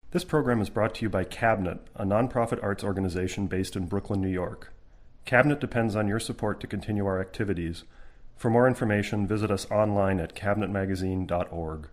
This program is brought to you by Cabinet, a nonprofit arts organization based in Brooklyn, New York. Cabinet depends on your support to continue our activities. For more information, visit us online at cabinetmagazine.org.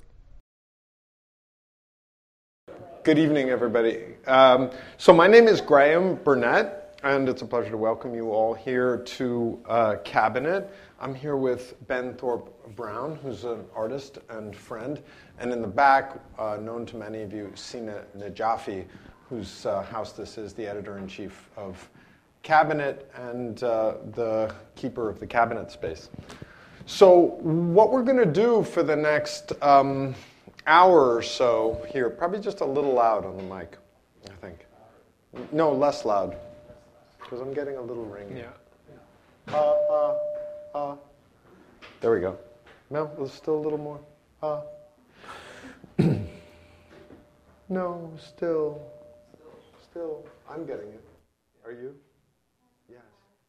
Good evening, everybody. So my name is Graham Burnett, and it's a pleasure to welcome you all here to Cabinet. I'm here with Ben Thorpe Brown, who's an artist and friend, and in the back, known to many of you, Sina Najafi, whose house this is, the editor-in-chief of Cabinet and the keeper of the Cabinet space. So what we're going to do for the next hour or so here, probably just a little loud on the mic, I think. No, less loud, because I'm getting a little ring. Yeah. There we go. No, still a little more. No, still. I'm getting it. Are you? Yes.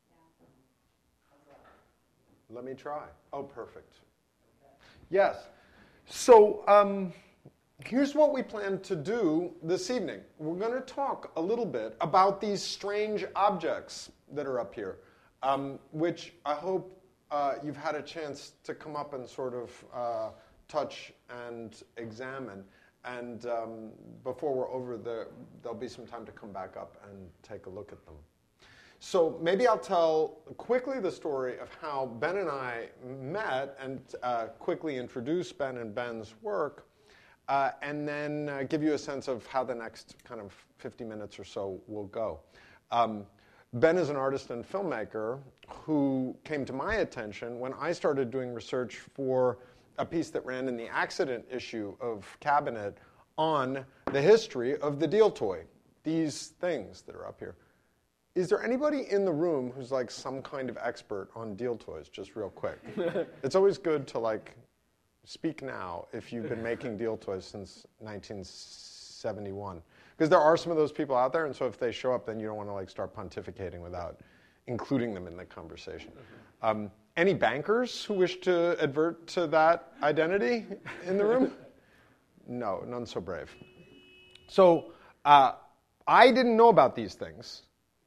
Let me try. Oh, perfect. Yes. So here's what we plan to do this evening. We're going to talk a little bit about these strange objects that are up here, which I hope you've had a chance to come up and sort of touch and examine. And before we're over, there'll be some time to come back up and take a look at them. So maybe I'll tell quickly the story of how Ben and I met and quickly introduce Ben and Ben's work, and then give you a sense of how the next kind of 50 minutes or so will go. Ben is an artist and filmmaker who came to my attention when I started doing research for a piece that ran in the accident issue of Cabinet on the history of the deal toy, these things that are up here. Is there anybody in the room who's like some kind of expert on deal toys, just real quick? It's always good to like speak now if you've been making deal toys since 1971. Because there are some of those people out there, and so if they show up, then you don't want to like start pontificating without including them in the conversation. Any bankers who wish to advert to that identity in the room? No, none so brave. So I didn't know about these things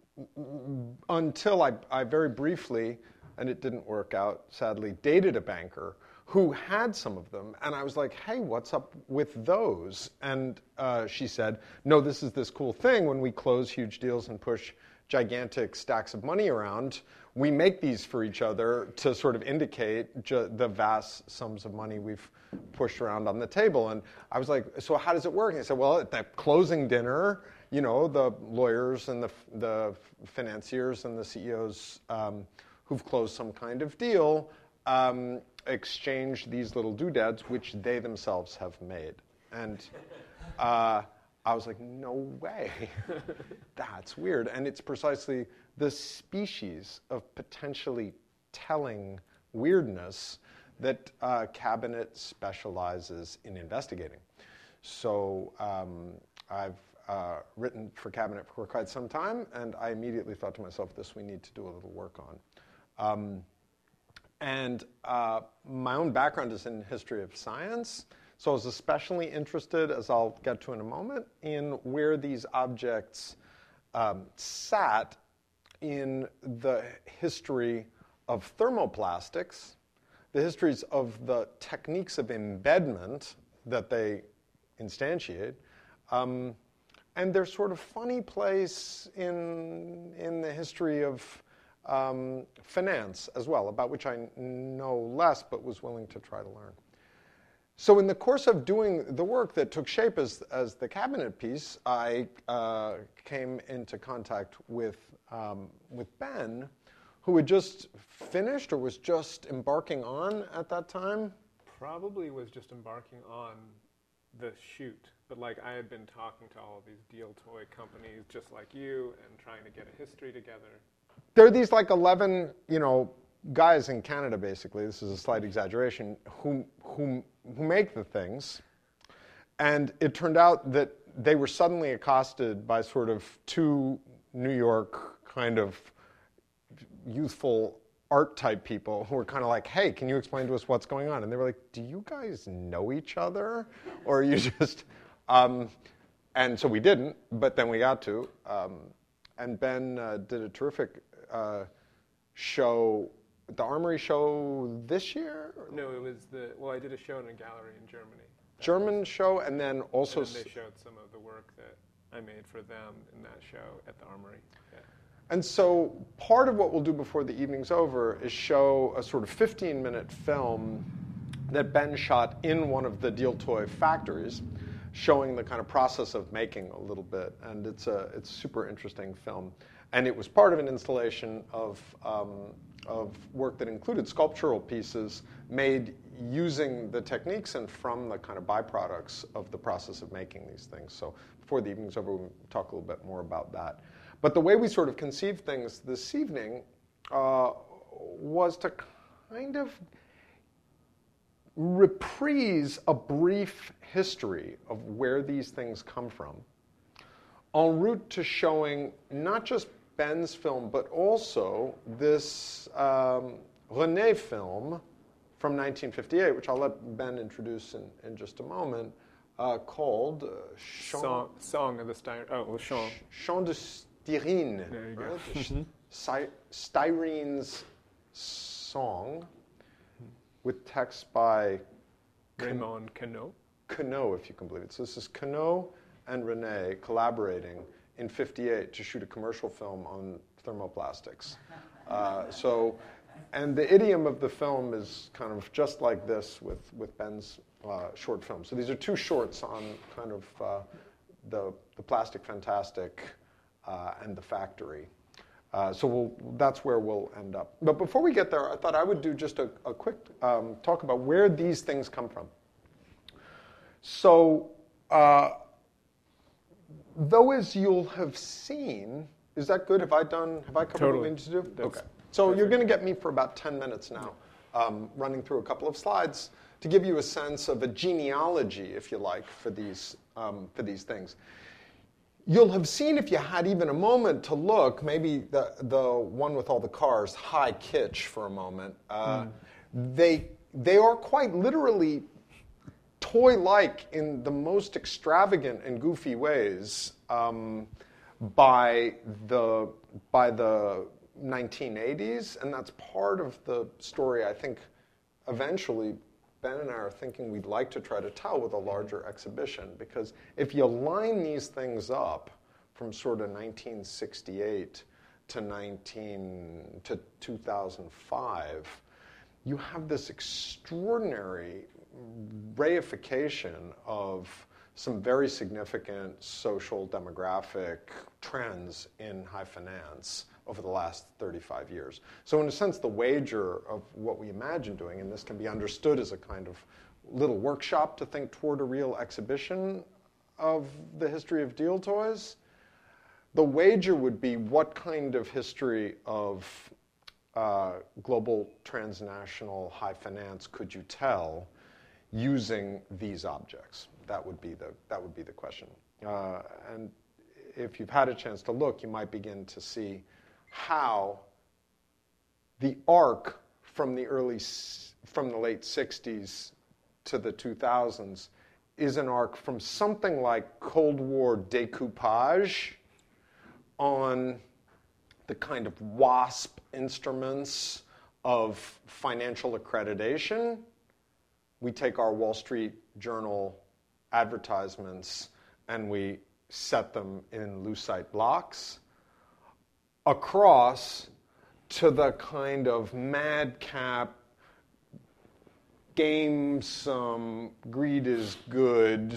until I very briefly, and it didn't work out, sadly, dated a banker who had some of them. And I was like, hey, what's up with those? And she said, no, this is this cool thing. When we close huge deals and push gigantic stacks of money around, we make these for each other to sort of indicate the vast sums of money we've pushed around on the table. And I was like, so how does it work? And he said, well, at that closing dinner, you know, the lawyers and the financiers and the CEOs who've closed some kind of deal exchange these little doodads, which they themselves have made. And I was like, no way. That's weird. And it's precisely the species of potentially telling weirdness that Cabinet specializes in investigating. So I've written for Cabinet for quite some time, and I immediately thought to myself, this we need to do a little work on. And my own background is in history of science, so I was especially interested, as I'll get to in a moment, in where these objects sat in the history of thermoplastics, the histories of the techniques of embedment that they instantiate, and their sort of funny place in the history of finance as well, about which I know less but was willing to try to learn. So in the course of doing the work that took shape as the Cabinet piece, I came into contact with Ben, who had just finished or was just embarking on at that time. Probably was just embarking on the shoot, but like I had been talking to all of these deal toy companies just like you and trying to get a history together. There are these like 11, guys in Canada, basically, this is a slight exaggeration, who make the things. And it turned out that they were suddenly accosted by sort of two New York kind of youthful art type people who were kind of like, hey, can you explain to us what's going on? And they were like, do you guys know each other? Or are you just... And so we didn't, but then we got to. And Ben did a terrific show, the Armory show this year? No, it was I did a show in a gallery in Germany. German show, and then also... And then they showed some of the work that I made for them in that show at the Armory. Yeah. And so part of what we'll do before the evening's over is show a sort of 15-minute film that Ben shot in one of the Deal Toy factories, showing the kind of process of making a little bit. And it's a super interesting film. And it was part of an installation of work that included sculptural pieces made using the techniques and from the kind of byproducts of the process of making these things. So before the evening's over, we'll talk a little bit more about that. But the way we sort of conceived things this evening was to kind of reprise a brief history of where these things come from, en route to showing not just Ben's film, but also this René film from 1958, which I'll let Ben introduce in just a moment, called Song of the Styrene. Oh, well, Chant. Chant de Styrene. There you go. Right? Styrene's Song, with text by Raymond Queneau. Queneau, if you can believe it. So this is Queneau and René collaborating in '58 to shoot a commercial film on thermoplastics. And the idiom of the film is kind of just like this with Ben's short film. So these are two shorts on kind of the Plastic Fantastic and the factory. So that's where we'll end up. But before we get there, I thought I would do just a quick talk about where these things come from. So, though as you'll have seen, is that good? Have I covered what we need to do? Okay. So perfect. You're going to get me for about 10 minutes now, running through a couple of slides to give you a sense of a genealogy, if you like, for these things. You'll have seen, if you had even a moment to look, maybe the one with all the cars, High Kitsch for a moment. They are quite literally toy-like in the most extravagant and goofy ways by the 1980s, and that's part of the story I think eventually Ben and I are thinking we'd like to try to tell with a larger exhibition, because if you line these things up from sort of 1968 to 2005, you have this extraordinary reification of some very significant social demographic trends in high finance over the last 35 years. So in a sense, the wager of what we imagine doing, and this can be understood as a kind of little workshop to think toward a real exhibition of the history of deal toys, the wager would be what kind of history of global transnational high finance could you tell using these objects? That would be the question. And if you've had a chance to look, you might begin to see how the arc from the late 60s to the 2000s is an arc from something like Cold War decoupage on the kind of WASP instruments of financial accreditation. We take our Wall Street Journal advertisements and we set them in lucite blocks, across to the kind of madcap, gamesome, greed is good,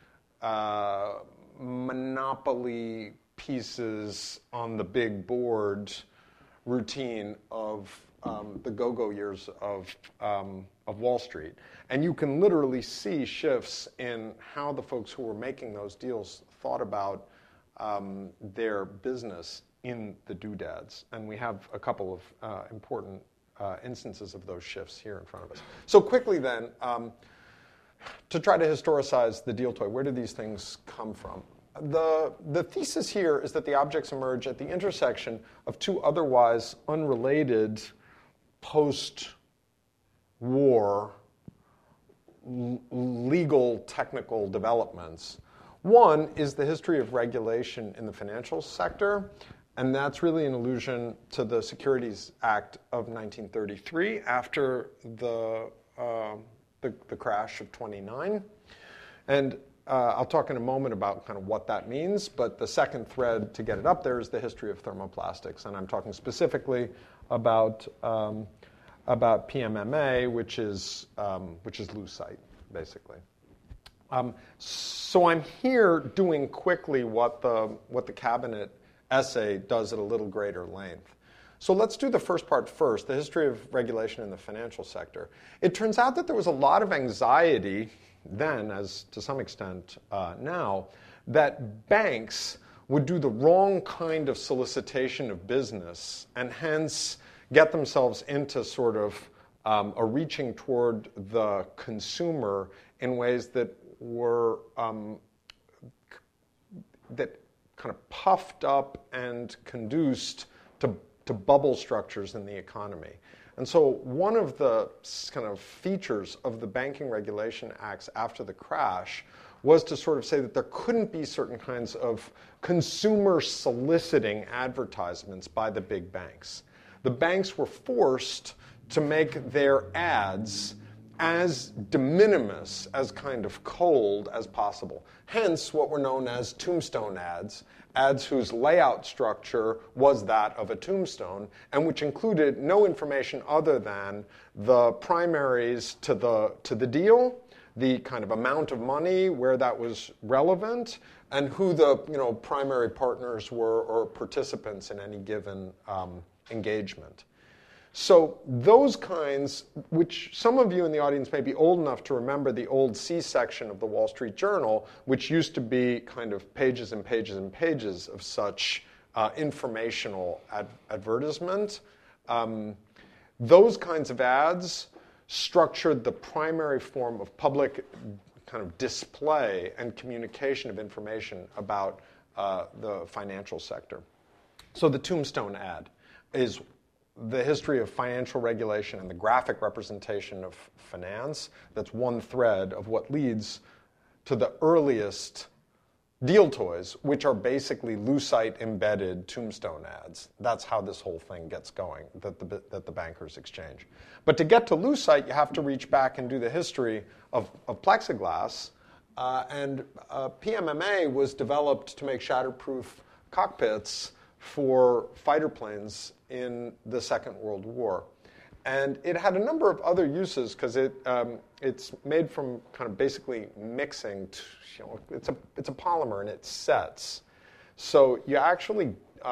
monopoly pieces on the big board routine of the go-go years of Wall Street. And you can literally see shifts in how the folks who were making those deals thought about their business in the doodads. And we have a couple of important instances of those shifts here in front of us. So quickly then, to try to historicize the deal toy, where do these things come from? The thesis here is that the objects emerge at the intersection of two otherwise unrelated post-war legal technical developments. One is the history of regulation in the financial sector, and that's really an allusion to the Securities Act of 1933 after the crash of 29. And I'll talk in a moment about kind of what that means, but the second thread to get it up there is the history of thermoplastics, and I'm talking specifically about PMMA, which is lucite, basically. So I'm here doing quickly what the cabinet essay does at a little greater length. So let's do the first part first, the history of regulation in the financial sector. It turns out that there was a lot of anxiety then, as to some extent now, that banks would do the wrong kind of solicitation of business and hence get themselves into sort of a reaching toward the consumer in ways that were that kind of puffed up and conduced to bubble structures in the economy. And so one of the kind of features of the banking regulation acts after the crash was to sort of say that there couldn't be certain kinds of consumer soliciting advertisements by the big banks. The banks were forced to make their ads as de minimis, as kind of cold as possible. Hence what were known as tombstone ads, ads whose layout structure was that of a tombstone, and which included no information other than the primaries to the deal, the kind of amount of money where that was relevant, and who the primary partners were or participants in any given engagement. So those kinds, which some of you in the audience may be old enough to remember the old C section of the Wall Street Journal, which used to be kind of pages and pages and pages of such informational advertisement. Those kinds of ads structured the primary form of public kind of display and communication of information about the financial sector. So the tombstone ad is the history of financial regulation and the graphic representation of finance. That's one thread of what leads to the earliest deal toys, which are basically lucite-embedded tombstone ads. That's how this whole thing gets going, that the bankers exchange. But to get to lucite, you have to reach back and do the history of plexiglass. And PMMA was developed to make shatterproof cockpits for fighter planes in the Second World War. And it had a number of other uses because it's made from kind of basically mixing. It's a polymer and it sets. So you actually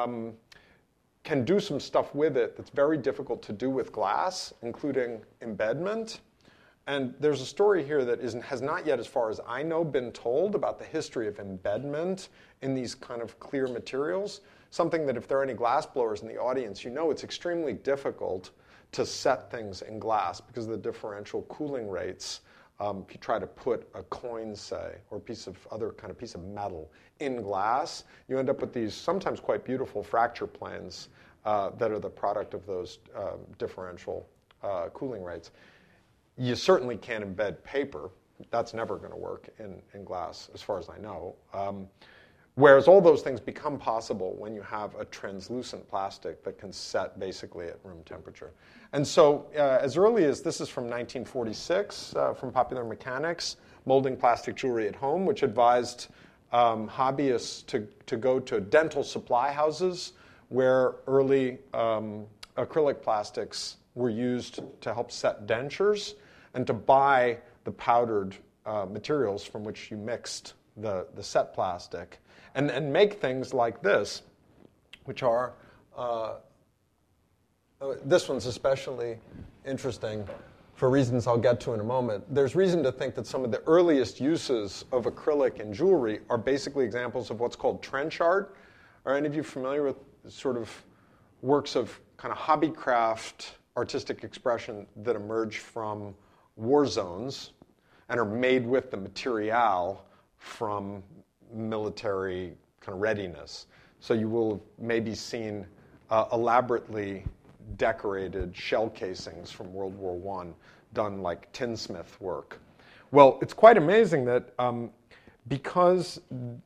can do some stuff with it that's very difficult to do with glass, including embedment. And there's a story here that has not yet, as far as I know, been told about the history of embedment in these kind of clear materials. Something that if there are any glass blowers in the audience, you know it's extremely difficult to set things in glass because of the differential cooling rates. If you try to put a coin, say, or a piece of metal in glass, you end up with these sometimes quite beautiful fracture planes that are the product of those differential cooling rates. You certainly can't embed paper. That's never going to work in glass, as far as I know. Whereas all those things become possible when you have a translucent plastic that can set basically at room temperature. And so as early as, this is from 1946, from Popular Mechanics, Molding Plastic Jewelry at Home, which advised hobbyists to go to dental supply houses where early acrylic plastics were used to help set dentures and to buy the powdered materials from which you mixed the set plastic. And make things like this, which are, this one's especially interesting for reasons I'll get to in a moment. There's reason to think that some of the earliest uses of acrylic in jewelry are basically examples of what's called trench art. Are any of you familiar with sort of works of kind of hobbycraft artistic expression that emerge from war zones and are made with the material from military kind of readiness? So you will have maybe seen elaborately decorated shell casings from World War I done like tinsmith work. Well, it's quite amazing that because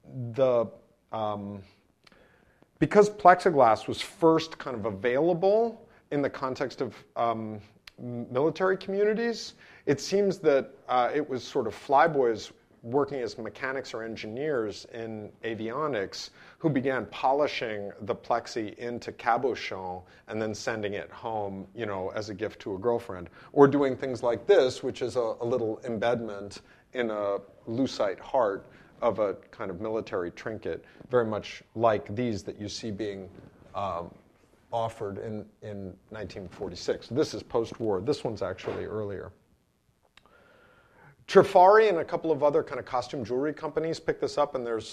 because plexiglass was first kind of available in the context of military communities, it seems that it was sort of flyboys working as mechanics or engineers in avionics who began polishing the plexi into cabochon and then sending it home, as a gift to a girlfriend, or doing things like this, which is a little embedment in a lucite heart of a kind of military trinket, very much like these that you see being offered in 1946. This is post-war. This one's actually earlier. Trifari and a couple of other kind of costume jewelry companies picked this up, and there's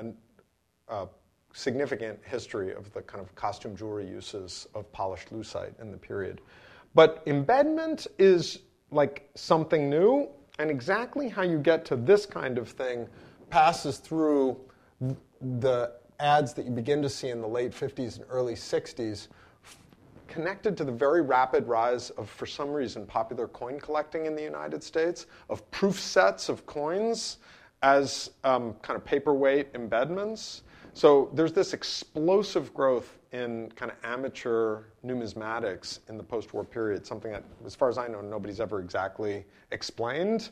a significant history of the kind of costume jewelry uses of polished lucite in the period. But embedment is like something new, and exactly how you get to this kind of thing passes through the ads that you begin to see in the late 50s and early 60s, connected to the very rapid rise of, for some reason, popular coin collecting in the United States, of proof sets of coins as kind of paperweight embedments. So there's this explosive growth in kind of amateur numismatics in the post-war period, something that, as far as I know, nobody's ever exactly explained.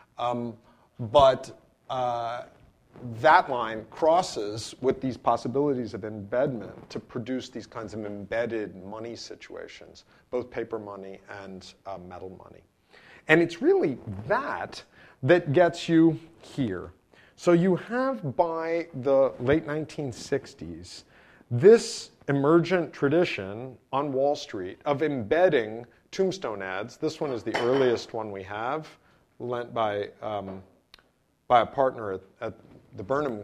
But that line crosses with these possibilities of embedment to produce these kinds of embedded money situations, both paper money and metal money. And it's really that gets you here. So you have, by the late 1960s, this emergent tradition on Wall Street of embedding tombstone ads. This one is the earliest one we have, lent by a partner at the Burnham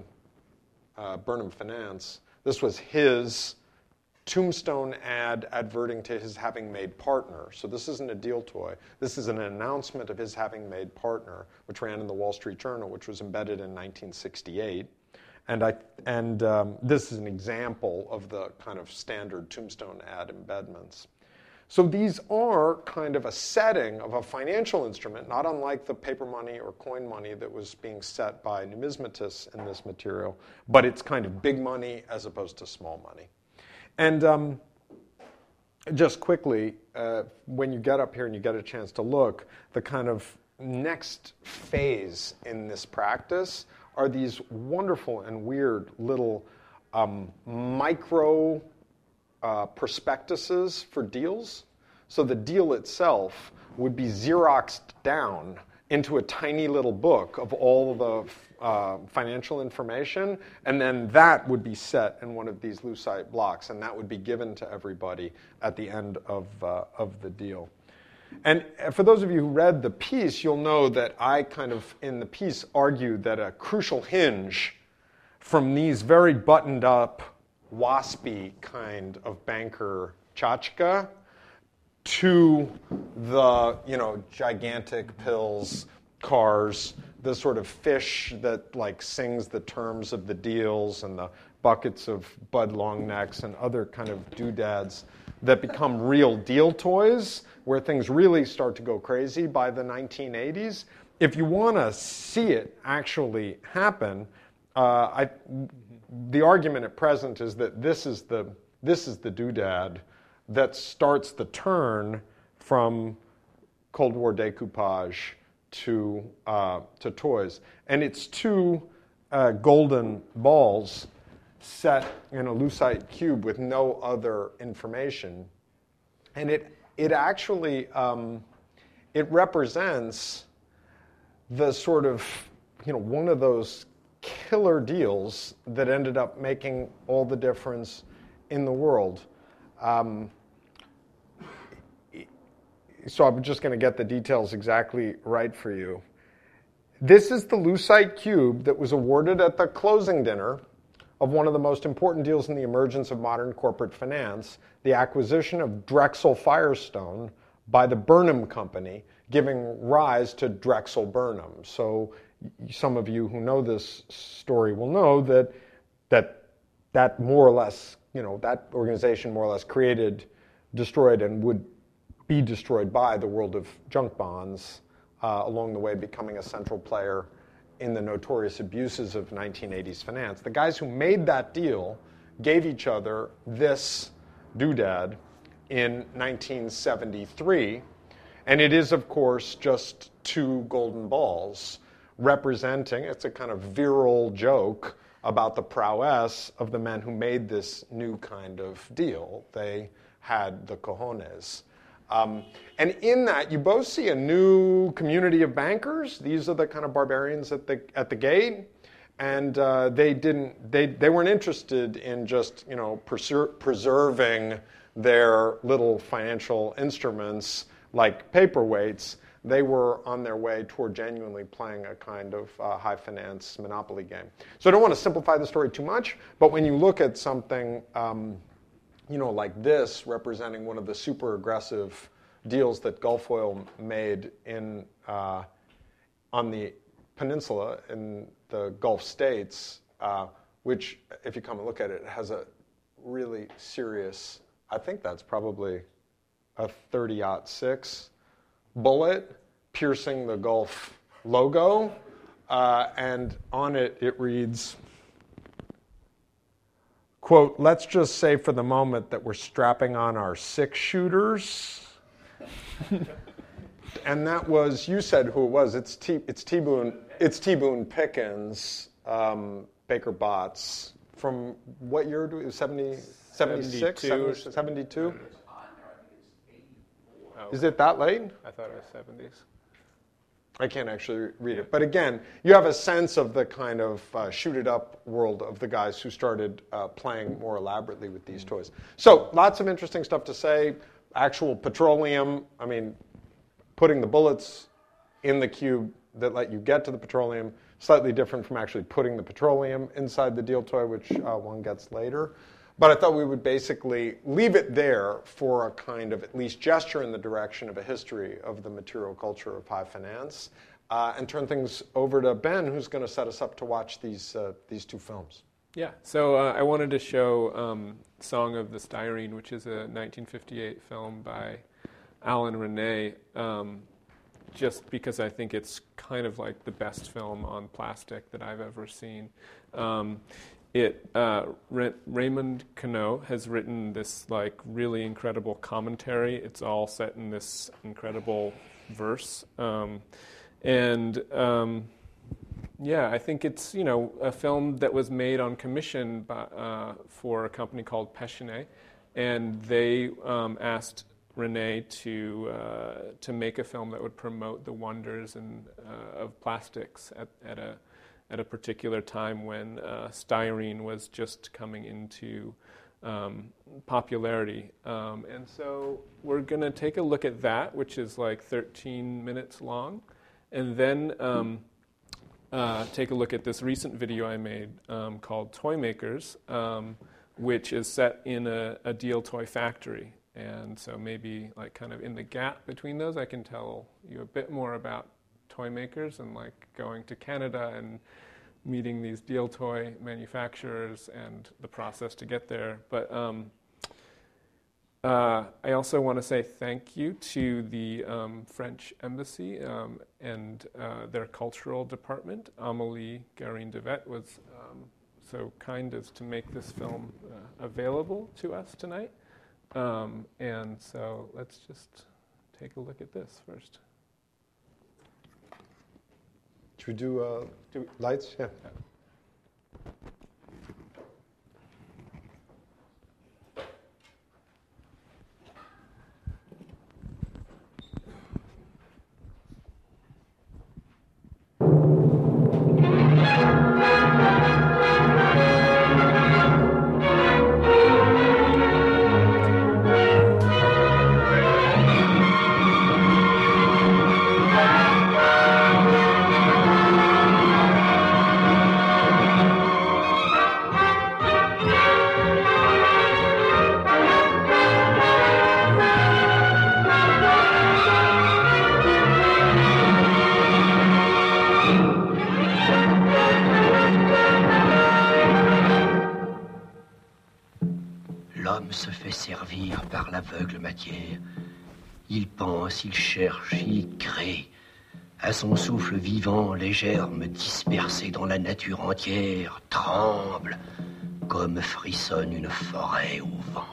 Finance. This was his tombstone ad adverting to his having made partner. So this isn't a deal toy. This is an announcement of his having made partner, which ran in the Wall Street Journal, which was embedded in 1968. And this is an example of the kind of standard tombstone ad embedments. So these are kind of a setting of a financial instrument, not unlike the paper money or coin money that was being set by numismatists in this material, but it's kind of big money as opposed to small money. And just quickly, when you get up here and you get a chance to look, the kind of next phase in this practice are these wonderful and weird little micro prospectuses for deals. So the deal itself would be Xeroxed down into a tiny little book of all the financial information, and then that would be set in one of these lucite blocks, and that would be given to everybody at the end of the deal. And for those of you who read the piece, you'll know that I kind of, in the piece, argued that a crucial hinge from these very buttoned up, waspy kind of banker tchotchke to the, gigantic pills, cars, the sort of fish that like sings the terms of the deals, and the buckets of Bud Longnecks and other kind of doodads that become real deal toys, where things really start to go crazy by the 1980s. If you want to see it actually happen, the argument at present is that this is the doodad that starts the turn from Cold War decoupage to toys. And it's two golden balls set in a lucite cube with no other information. And it actually, it represents the sort of, one of those killer deals that ended up making all the difference in the world. So I'm just going to get the details exactly right for you. This is the lucite cube that was awarded at the closing dinner of one of the most important deals in the emergence of modern corporate finance, the acquisition of Drexel Firestone by the Burnham Company, giving rise to Drexel Burnham. So some of you who know this story will know that more or less, that organization more or less created, destroyed, and would be destroyed by the world of junk bonds, along the way becoming a central player in the notorious abuses of 1980s finance. The guys who made that deal gave each other this doodad in 1973, and it is, of course, just two golden balls representing, it's a kind of virile joke about the prowess of the men who made this new kind of deal. They had the cojones. And in that, you both see a new community of bankers. These are the kind of barbarians at the gate, and they weren't interested in just preserving their little financial instruments like paperweights. They were on their way toward genuinely playing a kind of high finance monopoly game. So I don't want to simplify the story too much, but when you look at something like this, representing one of the super aggressive deals that Gulf Oil made on the peninsula in the Gulf states, which, if you come and look at it, has a really serious, I think that's probably a 30-06 bullet piercing the Gulf logo, and on it reads, quote, "Let's just say for the moment that we're strapping on our 6-shooters." And that was, you said who it was. It's T. Boone Pickens, Baker Botts. From what year? 76? 72? Oh. Is it that late? I thought it was 70s. I can't actually read it. But again, you have a sense of the kind of shoot-it-up world of the guys who started playing more elaborately with these toys. So lots of interesting stuff to say. Actual petroleum, I mean, putting the bullets in the cube that let you get to the petroleum, slightly different from actually putting the petroleum inside the deal toy, which one gets later. But I thought we would basically leave it there for a kind of at least gesture in the direction of a history of the material culture of high finance, and turn things over to Ben, who's going to set us up to watch these two films. Yeah, so I wanted to show Song of the Styrene, which is a 1958 film by Alain Resnais, just because I think it's kind of like the best film on plastic that I've ever seen. Raymond Queneau has written this like really incredible commentary. It's all set in this incredible verse, yeah, I think it's a film that was made on commission for a company called Péchiney, and they asked Resnais to make a film that would promote the wonders of plastics at a particular time when styrene was just coming into popularity. And so we're going to take a look at that, which is like 13 minutes long, and then take a look at this recent video I made called Toy Makers, which is set in a deal toy factory. And so maybe like kind of in the gap between those, I can tell you a bit more about toy makers and like going to Canada and meeting these deal toy manufacturers and the process to get there. But I also want to say thank you to the French Embassy and their cultural department. Amélie Guérin-Devet was so kind as to make this film available to us tonight. And so let's just take a look at this first. Should we do lights? Yeah. L'homme se fait servir par l'aveugle matière. Il pense, il cherche, il crée. À son souffle vivant, les germes dispersés dans la nature entière tremblent comme frissonne une forêt au vent.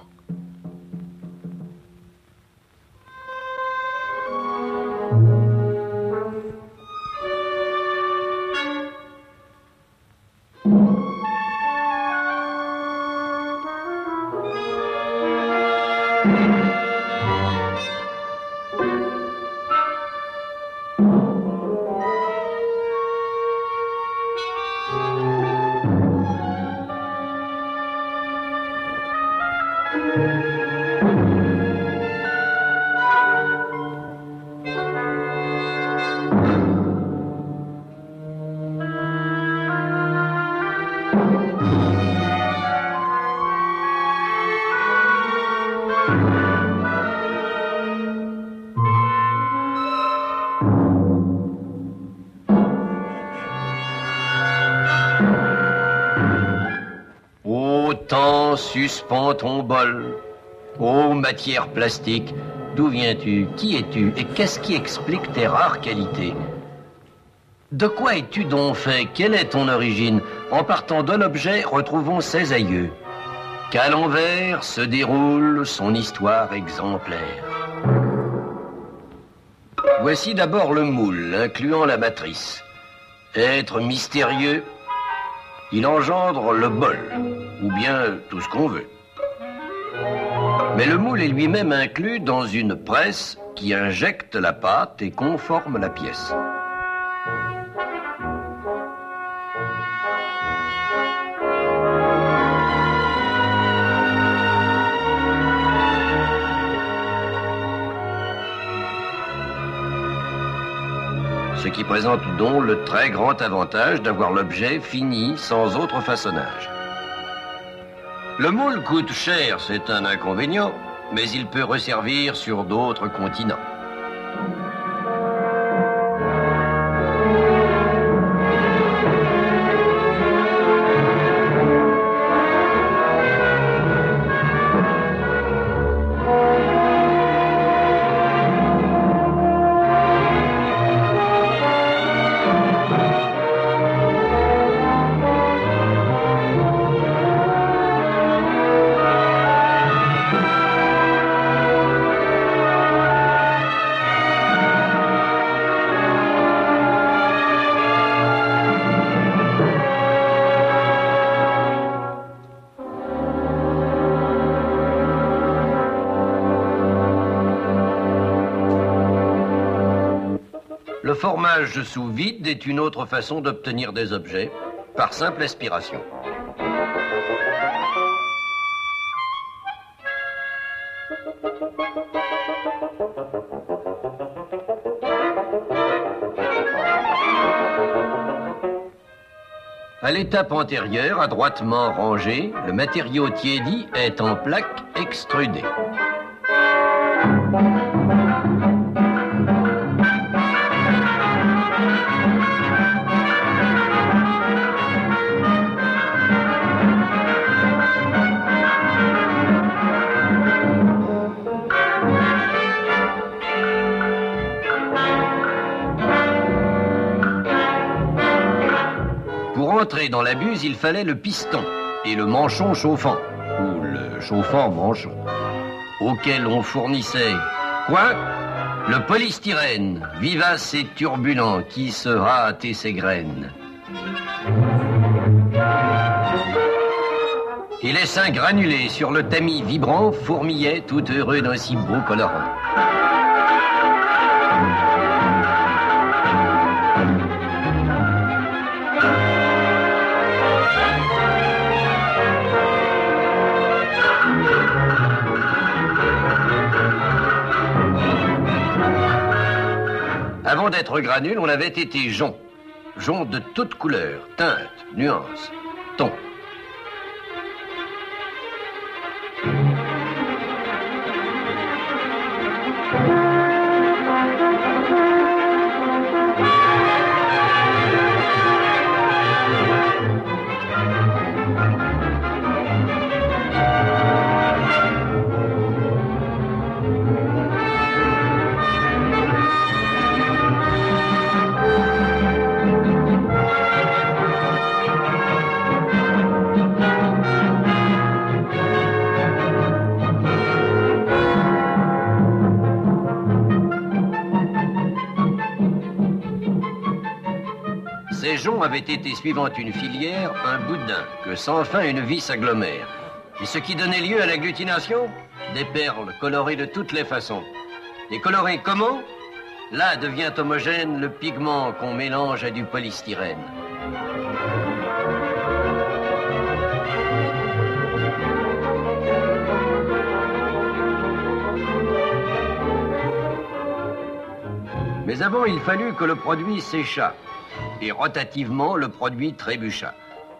Suspends ton bol. Ô matière plastique, d'où viens-tu? Qui es-tu? Et qu'est-ce qui explique tes rares qualités? De quoi es-tu donc fait? Quelle est ton origine? En partant d'un objet, retrouvons ses aïeux. Qu'à l'envers se déroule son histoire exemplaire. Voici d'abord le moule, incluant la matrice. Être mystérieux, il engendre le bol, ou bien tout ce qu'on veut. Mais le moule est lui-même inclus dans une presse qui injecte la pâte et conforme la pièce. Ce qui présente donc le très grand avantage d'avoir l'objet fini sans autre façonnage. Le moule coûte cher, c'est un inconvénient, mais il peut resservir sur d'autres continents. Le formage sous vide est une autre façon d'obtenir des objets par simple aspiration. À l'étape antérieure, adroitement rangé, le matériau tiédi est en plaque extrudée. Pour entrer dans la buse, il fallait le piston et le manchon chauffant, ou le chauffant manchon, auquel on fournissait quoi? Le polystyrène, vivace et turbulent, qui se hâte et s'égrène. Et les seins granulés sur le tamis vibrant fourmillaient tout heureux d'un si beau colorant. Avant d'être granule, on avait été jonc. Jonc de toutes couleurs, teintes, nuances, tons. l'agglomération avait été, suivant une filière, un boudin, que sans fin une vie s'agglomère. Et ce qui donnait lieu à l'agglutination? Des perles colorées de toutes les façons. Et colorées comment? Là devient homogène le pigment qu'on mélange à du polystyrène. Mais avant, il fallut que le produit séchât, et rotativement, le produit trébucha.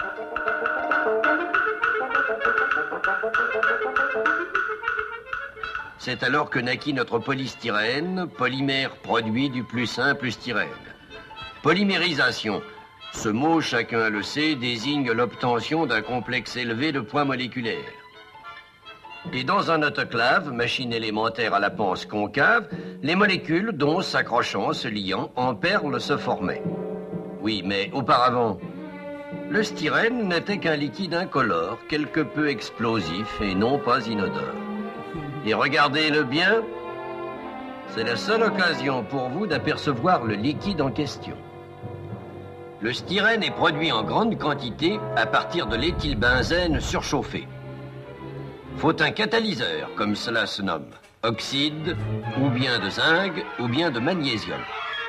C'est alors que naquit notre polystyrène, polymère produit du plus simple styrène. Polymérisation. Ce mot, chacun le sait, désigne l'obtention d'un complexe élevé de poids moléculaires. Et dans un autoclave, machine élémentaire à la panse concave, les molécules dont, s'accrochant, se liant, en perles se formaient. Oui, mais auparavant, le styrène n'était qu'un liquide incolore, quelque peu explosif et non pas inodore. Et regardez-le bien, c'est la seule occasion pour vous d'apercevoir le liquide en question. Le styrène est produit en grande quantité à partir de l'éthylbenzène surchauffé. Faut un catalyseur, comme cela se nomme, oxyde, ou bien de zinc, ou bien de magnésium.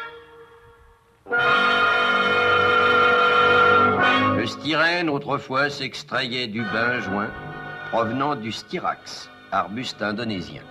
Le styrène, autrefois, s'extrayait du benjoin provenant du styrax, arbuste indonésien.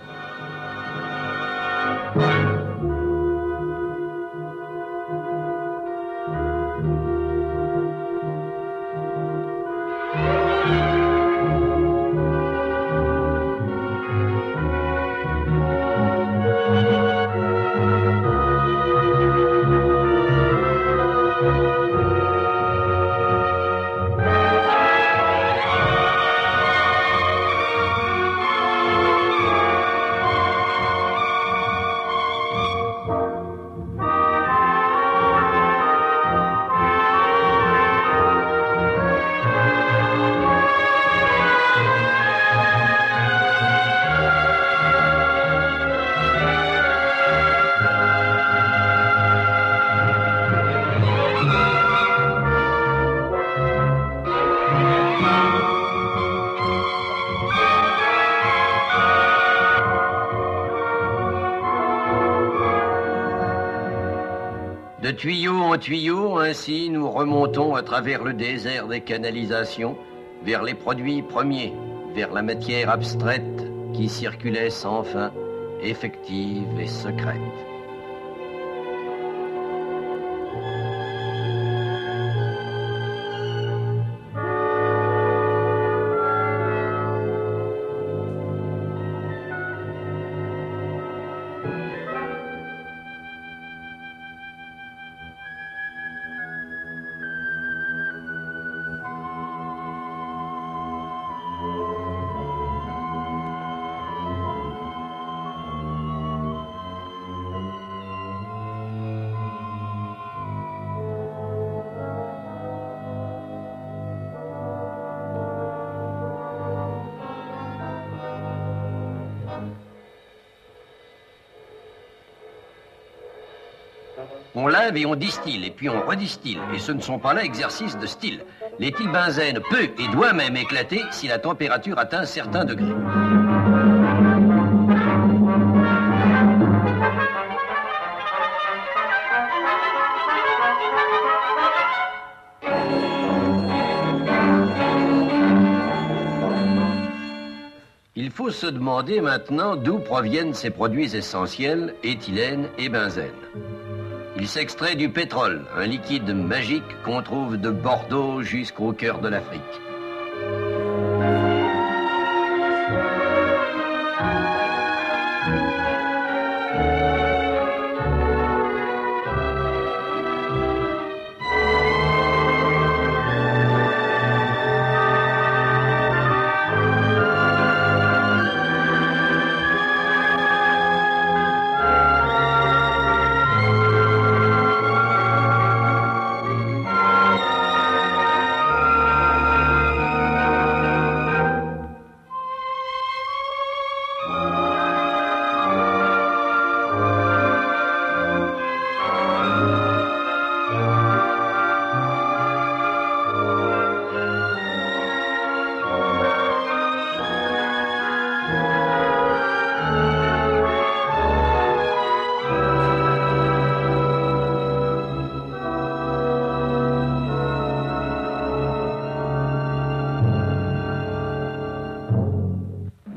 De tuyau en tuyau, ainsi, nous remontons à travers le désert des canalisations vers les produits premiers, vers la matière abstraite qui circulait sans fin, effective et secrète. On lave et on distille, et puis on redistille. Et ce ne sont pas là exercices de style. L'éthylbenzène peut et doit même éclater si la température atteint certains degrés. Il faut se demander maintenant d'où proviennent ces produits essentiels, éthylène et benzène. Il s'extrait du pétrole, un liquide magique qu'on trouve de Bordeaux jusqu'au cœur de l'Afrique.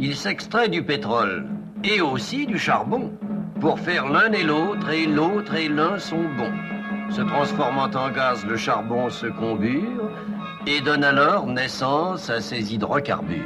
il s'extrait du pétrole et aussi du charbon pour faire l'un et l'autre et l'un sont bons. Se transformant en gaz, le charbon se combure et donne alors naissance à ces hydrocarbures.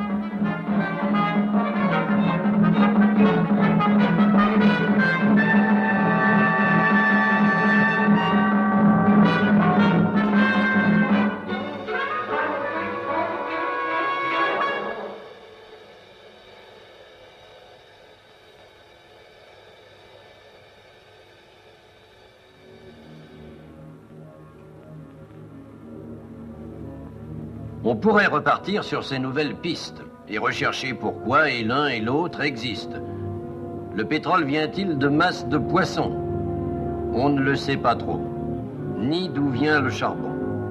On pourrait repartir sur ces nouvelles pistes et rechercher pourquoi et l'un et l'autre existent. Le pétrole vient-il de masses de poissons? On ne le sait pas trop. Ni d'où vient le charbon.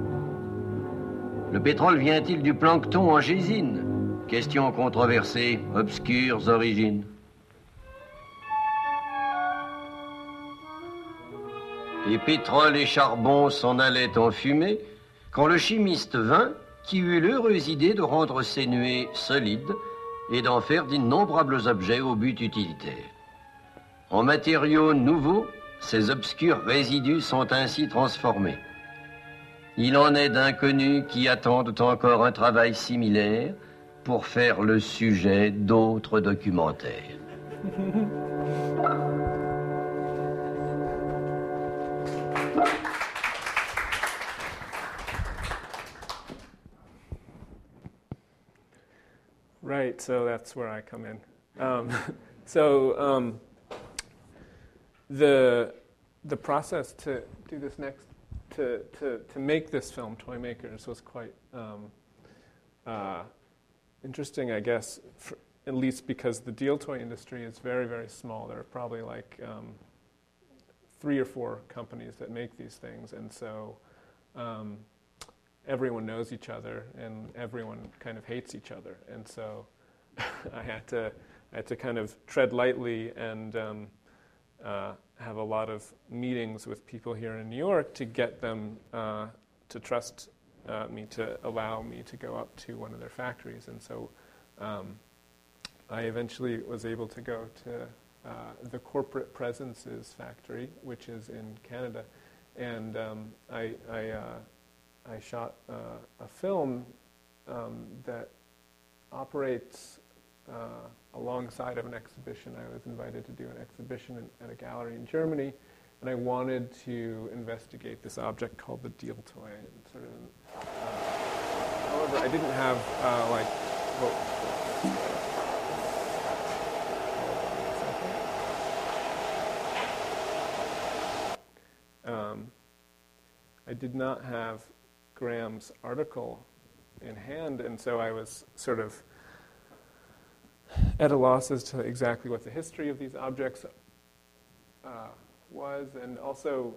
Le pétrole vient-il du plancton en gésine? Question controversée, obscures origines. Et pétrole et charbon s'en allaient en fumée quand le chimiste vint, qui eut l'heureuse idée de rendre ces nuées solides et d'en faire d'innombrables objets au but utilitaire. En matériaux nouveaux, ces obscurs résidus sont ainsi transformés. Il en est d'inconnus qui attendent encore un travail similaire pour faire le sujet d'autres documentaires. Right, so that's where I come in. The process to do this next, to make this film, Toy Makers, was quite interesting, I guess, at least because the deal toy industry is very, very small. There are probably like 3 or 4 companies that make these things, and so everyone knows each other, and everyone kind of hates each other. And so I had to kind of tread lightly and have a lot of meetings with people here in New York to get them to trust me, to allow me to go up to one of their factories. And so I eventually was able to go to the Corporate Presences factory, which is in Canada, and I shot a film that operates alongside of an exhibition. I was invited to do an exhibition at a gallery in Germany, and I wanted to investigate this object called the deal toy. And sort of, however, I didn't have I did not have Graham's article in hand, and so I was sort of at a loss as to exactly what the history of these objects was, and also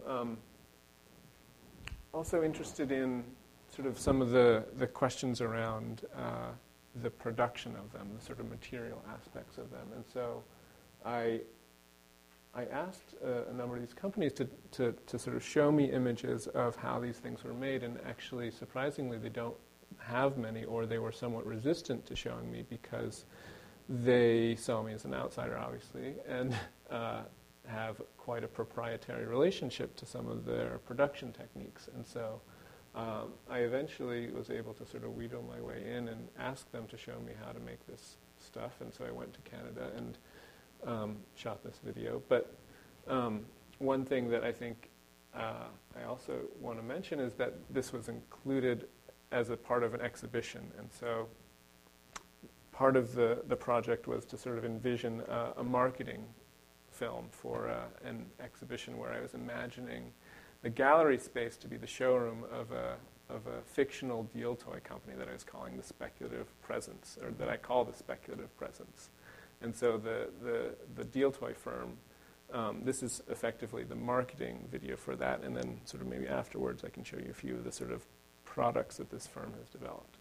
interested in sort of some of the questions around the production of them, the sort of material aspects of them. And so I asked a number of these companies to sort of show me images of how these things were made, and actually, surprisingly, they don't have many, or they were somewhat resistant to showing me because they saw me as an outsider, obviously, and have quite a proprietary relationship to some of their production techniques. And so I eventually was able to sort of wheedle my way in and ask them to show me how to make this stuff. And so I went to Canada and shot this video. But one thing that I think I also want to mention is that this was included as a part of an exhibition. And so part of the project was to sort of envision a marketing film for an exhibition where I was imagining the gallery space to be the showroom of a fictional deal toy company that I was calling the Speculative Presence, or that I call the Speculative Presence. And so the deal toy firm, this is effectively the marketing video for that, and then sort of maybe afterwards I can show you a few of the sort of products that this firm has developed.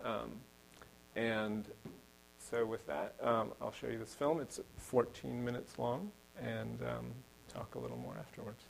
And so with that, I'll show you this film. It's 14 minutes long, and talk a little more afterwards.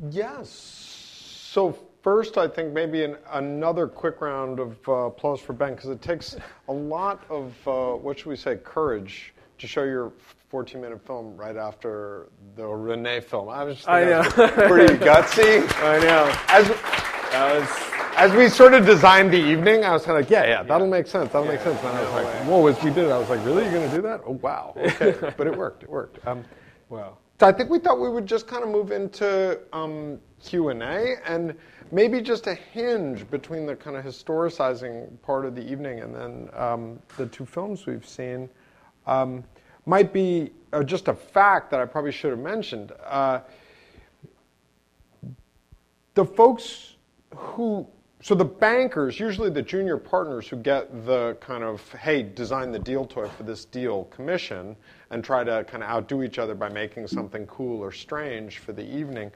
Yes. So first, I think maybe another quick round of applause for Ben, because it takes a lot of, what should we say, courage to show your 14-minute film right after the Renee film. I was just thinking pretty gutsy. I know. As we sort of designed the evening, I was kind of like, yeah, that'll make sense. That'll make sense. And I was like, whoa, as we did it, I was like, really, you're going to do that? Oh, wow. Okay. But it worked. Wow. So I think we thought we would just kind of move into Q&A, and maybe just a hinge between the kind of historicizing part of the evening and then the two films we've seen might be just a fact that I probably should have mentioned. The folks so the bankers, usually the junior partners who get the kind of, hey, design the deal toy for this deal commission and try to kind of outdo each other by making something cool or strange for the evening,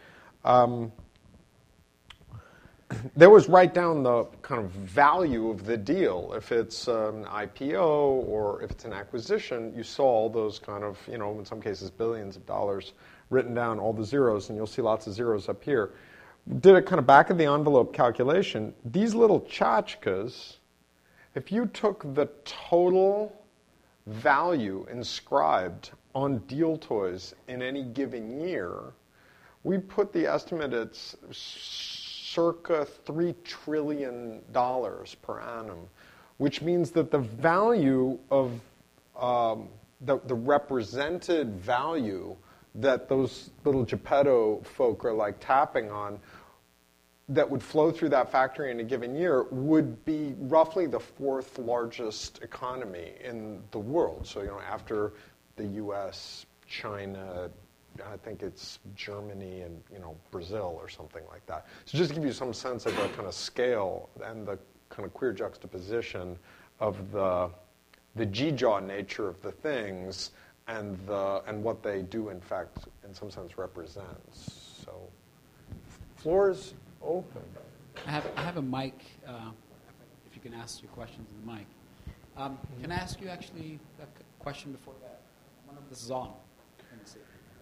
they always write down the kind of value of the deal. If it's an IPO or if it's an acquisition, you saw all those kind of, in some cases, billions of dollars written down, all the zeros, and you'll see lots of zeros up here. Did a kind of back of the envelope calculation. These little tchotchkes, if you took the total value inscribed on deal toys in any given year, we put the estimate at circa $3 trillion per annum, which means that the value of the represented value that those little Geppetto folk are like tapping on that would flow through that factory in a given year would be roughly the fourth largest economy in the world. So, after the U.S., China, I think it's Germany and, Brazil or something like that. So just to give you some sense of the kind of scale and the kind of queer juxtaposition of the G-jaw nature of the things and what they do, in fact, in some sense, represents. So, floor is open. I have a mic. If you can ask your questions in the mic. Can I ask you actually a question before that? I wonder if this is on. Let me see.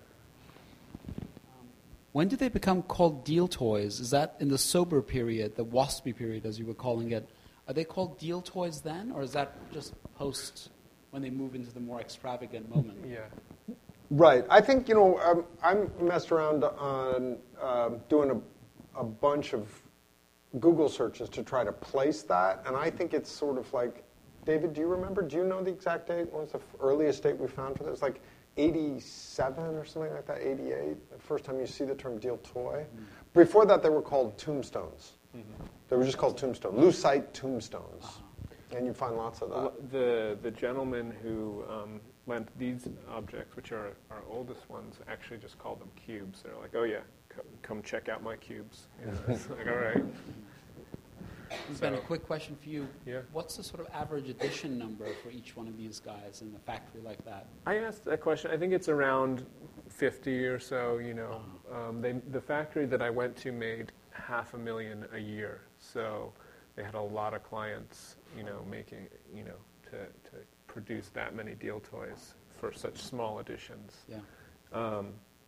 When do they become called deal toys? Is that in the sober period, the waspy period, as you were calling it? Are they called deal toys then, or is that just post? When they move into the more extravagant moment. Yeah. Right. I think, I messed around on doing a bunch of Google searches to try to place that, and I think it's sort of like, David, do you remember? Do you know the exact date? What was the earliest date we found for this? Like 87 or something like that, 88, the first time you see the term deal toy. Mm-hmm. Before that, they were called tombstones. Mm-hmm. They were just called tombstones, lucite tombstones. Uh-huh. And you find lots of that. The gentleman who lent these objects, which are our oldest ones, actually just called them cubes. They're like, oh yeah, come check out my cubes. It's like, all right. Ben, a quick question for you. Yeah. What's the sort of average edition number for each one of these guys in a factory like that? I asked that question. I think it's around 50 or so. The factory that I went to made $500,000 a year. So they had a lot of clients, making, to produce that many deal toys for such small editions. Yeah.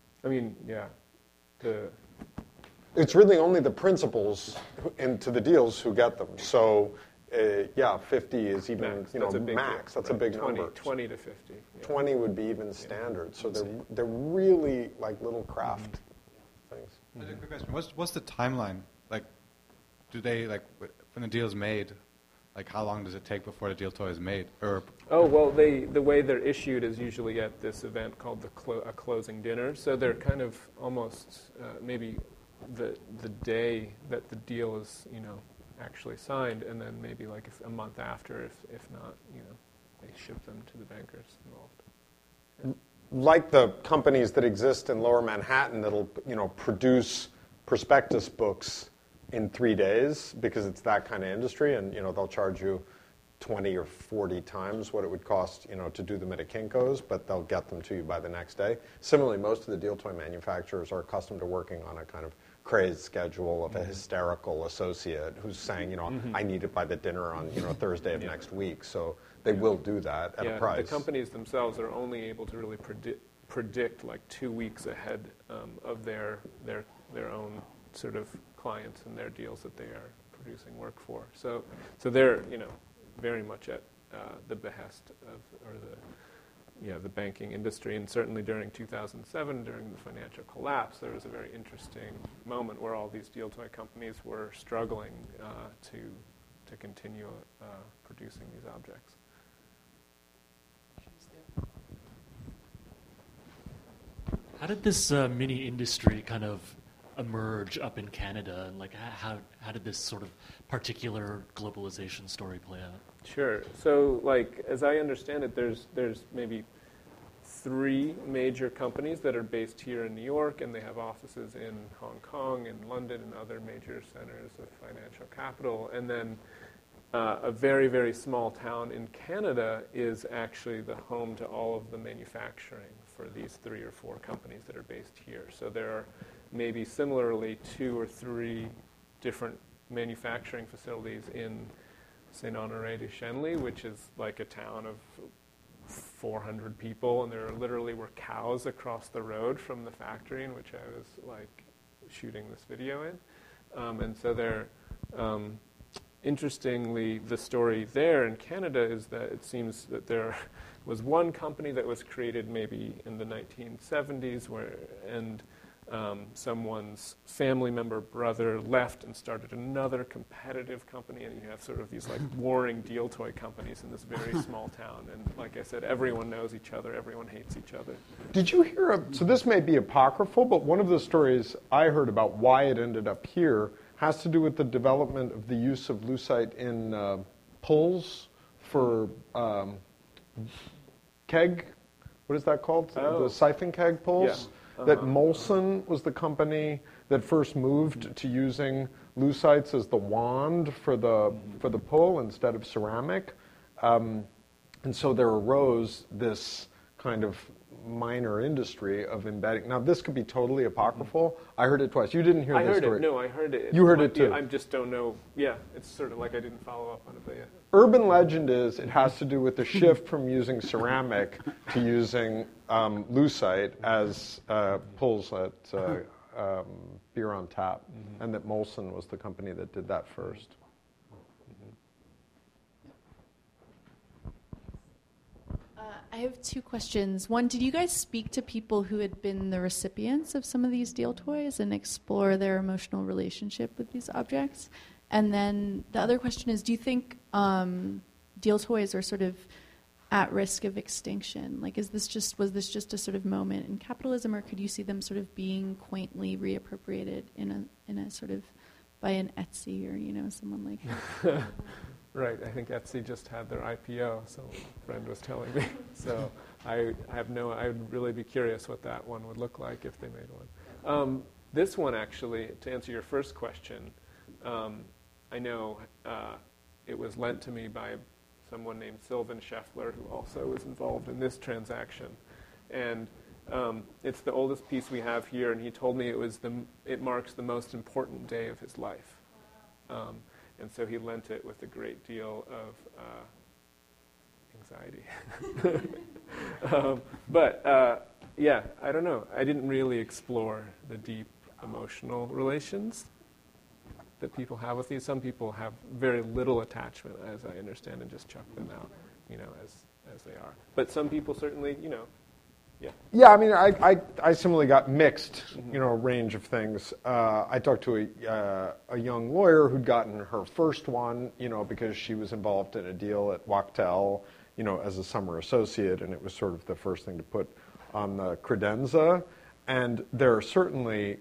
It's really only the principals into the deals who get them. So, 50 is even, max. That's a big number. 20 to 50. Yeah. 20 would be even standard. So they're really like little craft things. That's a quick question. What's the timeline? Like, do they, when the deal's made, how long does it take before the deal toy is made? The way they're issued is usually at this event called a closing dinner. So they're kind of almost maybe the day that the deal is, actually signed, and then maybe a month after, if not, they ship them to the bankers involved. Yeah. Like the companies that exist in Lower Manhattan that'll, produce prospectus books in 3 days because it's that kind of industry, and they'll charge you 20 or 40 times what it would cost to do them at a Kinko's, but they'll get them to you by the next day. Similarly, most of the deal toy manufacturers are accustomed to working on a kind of crazed schedule of a hysterical associate who's saying, I need it by the dinner on Thursday of next week. So they will do that at a price. The companies themselves are only able to really predict 2 weeks ahead of their their own sort of clients and their deals that they are producing work for. So they're very much at the behest of the banking industry, and certainly during 2007, during the financial collapse, there was a very interesting moment where all these deal toy companies were struggling to continue producing these objects. How did this mini industry kind of emerge up in Canada, and how did this sort of particular globalization story play out? Sure. So, as I understand it, there's maybe 3 major companies that are based here in New York, and they have offices in Hong Kong and London and other major centers of financial capital. And then a very, very small town in Canada is actually the home to all of the manufacturing for these 3 or 4 companies that are based here. So there are maybe similarly 2 or 3 different manufacturing facilities in Saint-Honoré-de-Chenly, which is like a town of 400 people, and there literally were cows across the road from the factory in which I was shooting this video in. And so they're interestingly, the story there in Canada is that it seems that there was one company that was created maybe in the 1970s and someone's family member, brother, left and started another competitive company, and you have sort of these warring deal toy companies in this very small town. And like I said, everyone knows each other, everyone hates each other. Did you hear so this may be apocryphal, but one of the stories I heard about why it ended up here has to do with the development of the use of lucite in pulls for keg. What is that called? Oh. The siphon keg pulls? Yeah. That Molson was the company that first moved to using lucites as the wand for the pull instead of ceramic. And so there arose this kind of minor industry of embedding. Now, this could be totally apocryphal. I heard it twice. You didn't hear this story. No, I heard it. You heard it too. I just don't know. Yeah, it's sort of like I didn't follow up on it, but yeah. Urban legend is it has to do with the shift from using ceramic to using lucite as pulls at beer on tap, and that Molson was the company that did that first. I have 2 questions. One, did you guys speak to people who had been the recipients of some of these deal toys and explore their emotional relationship with these objects? And then the other question is, do you think deal toys are sort of at risk of extinction? Was this just a sort of moment in capitalism, or could you see them sort of being quaintly reappropriated in a sort of by an Etsy or someone like that? Right, I think Etsy just had their IPO, so a friend was telling me. So I would really be curious what that one would look like if they made one. This one, actually, to answer your first question, I know it was lent to me by someone named Sylvan Scheffler, who also was involved in this transaction. And it's the oldest piece we have here, and he told me it marks the most important day of his life. And so he lent it with a great deal of anxiety. Yeah, I don't know. I didn't really explore the deep emotional relations that people have with these. Some people have very little attachment, as I understand, and just chuck them out, as they are. But some people certainly, yeah. Yeah, I mean, I similarly got mixed, range of things. I talked to a young lawyer who'd gotten her first one, because she was involved in a deal at Wachtell, as a summer associate, and it was sort of the first thing to put on the credenza. And there are certainly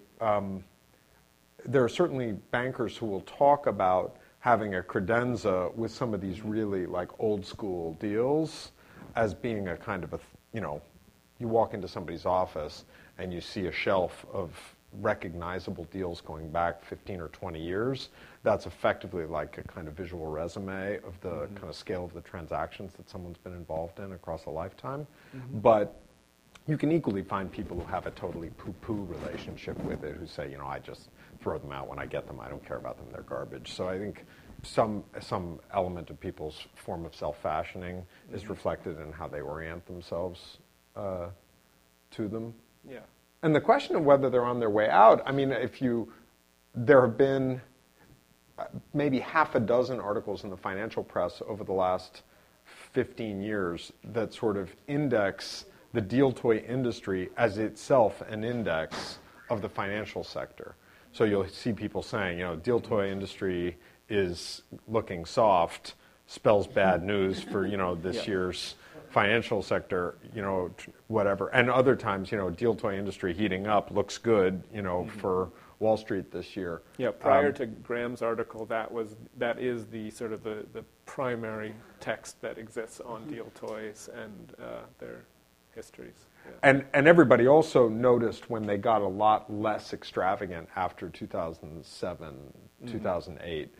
bankers who will talk about having a credenza with some of these really old school deals as being a kind of you walk into somebody's office and you see a shelf of recognizable deals going back 15 or 20 years. That's effectively like a kind of visual resume of the kind of scale of the transactions that someone's been involved in across a lifetime. But you can equally find people who have a totally poo-poo relationship with it, who say, I just throw them out when I get them. I don't care about them. They're garbage. So I think some element of people's form of self-fashioning is reflected in how they orient themselves to them. Yeah. And the question of whether they're on their way out, I mean, there have been maybe half a dozen articles in the financial press over the last 15 years that sort of index the deal toy industry as itself an index of the financial sector. So you'll see people saying, deal toy industry is looking soft, spells bad news for, this year's financial sector, whatever. And other times, deal toy industry heating up looks good, for Wall Street this year. Yeah, prior to Graham's article, that is the sort of the primary text that exists on deal toys and their histories. Yeah. And everybody also noticed when they got a lot less extravagant after 2007, 2008,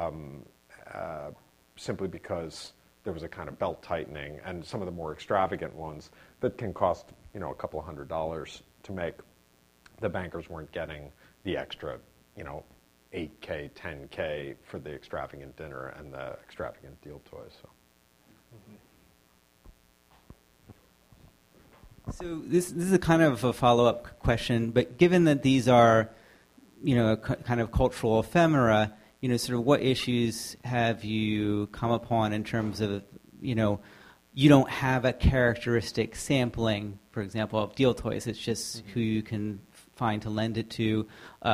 simply because there was a kind of belt tightening, and some of the more extravagant ones that can cost a couple of $100s to make, the bankers weren't getting the extra, $8K, $10K for the extravagant dinner and the extravagant deal toys. So. So this is a kind of a follow-up question, but given that these are, kind of cultural ephemera, sort of what issues have you come upon in terms of, you don't have a characteristic sampling, for example, of deal toys. It's just who you can find to lend it to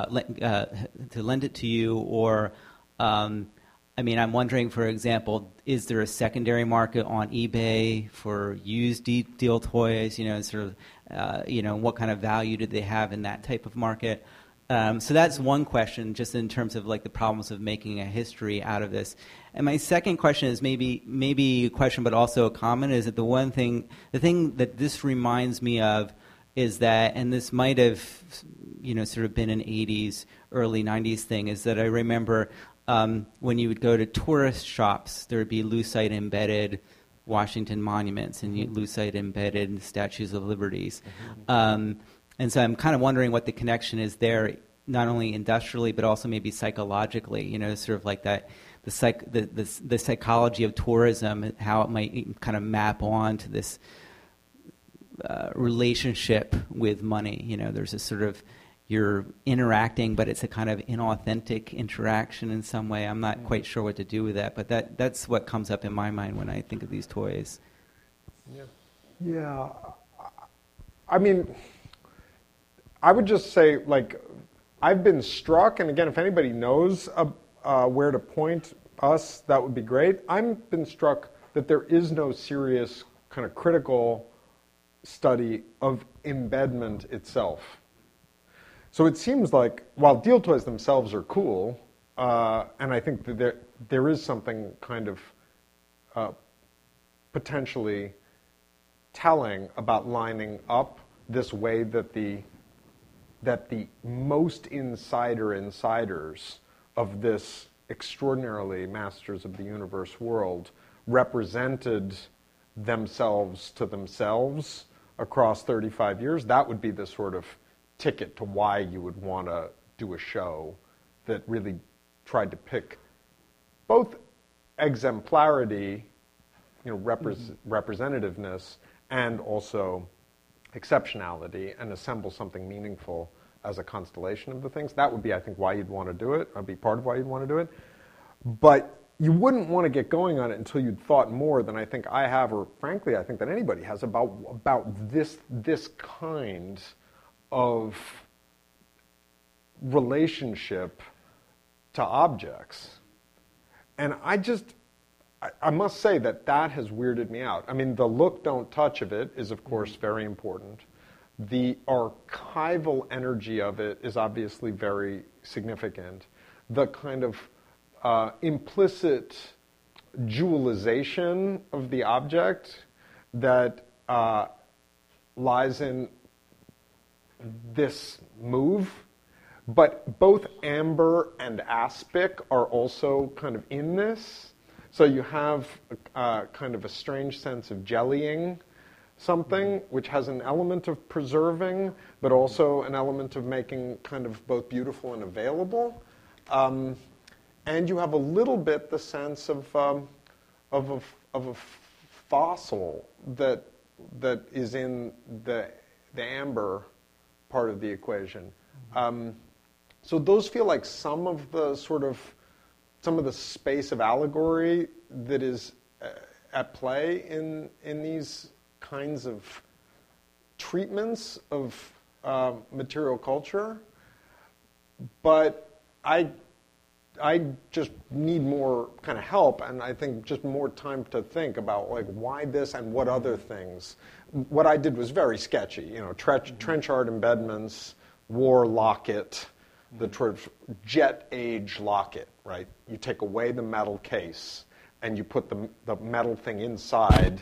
you, or I'm wondering, for example, is there a secondary market on eBay for used deal toys? What kind of value did they have in that type of market? So that's one question, just in terms of like the problems of making a history out of this. And my second question is maybe a question, but also a comment, is that the thing that this reminds me of is that, and this might have, sort of been an 80s, early 90s thing, is that I remember when you would go to tourist shops, there would be lucite embedded Washington monuments and lucite embedded statues of liberties. And so I'm kind of wondering what the connection is there, not only industrially but also maybe psychologically. Sort of like that, the psychology of tourism, how it might kind of map on to this relationship with money. There's a sort of, you're interacting, but it's a kind of inauthentic interaction in some way. I'm not quite sure what to do with that, but that's what comes up in my mind when I think of these toys. Yeah. I mean, I would just say, I've been struck, and again, if anybody knows where to point us, that would be great. I've been struck that there is no serious kind of critical study of embedment itself. So it seems like, while deal toys themselves are cool, and I think that there is something kind of potentially telling about lining up this way that the most insiders of this extraordinarily Masters of the Universe world represented themselves to themselves across 35 years. That would be the sort of ticket to why you would want to do a show that really tried to pick both exemplarity, representativeness, and also exceptionality, and assemble something meaningful as a constellation of the things. That would be, I think, why you'd want to do it. That'd be part of why you'd want to do it. But you wouldn't want to get going on it until you'd thought more than I think I have, or frankly, I think that anybody has, about this kind of relationship to objects. And I must say that has weirded me out. I mean, the look, don't touch of it is, of course, very important. The archival energy of it is obviously very significant. The kind of implicit jewelization of the object that lies in this move, but both amber and aspic are also kind of in this. So you have kind of a strange sense of jellying something, which has an element of preserving, but also an element of making kind of both beautiful and available. And you have a little bit the sense of a fossil that is in the amber part of the equation. So those feel like some of the space of allegory that is at play in these kinds of treatments of material culture. But I just need more kind of help, and I think just more time to think about like why this and what other things. What I did was very sketchy, you know, Trenchard embedments, war locket, the sort of jet age locket, right? You take away the metal case and you put the metal thing inside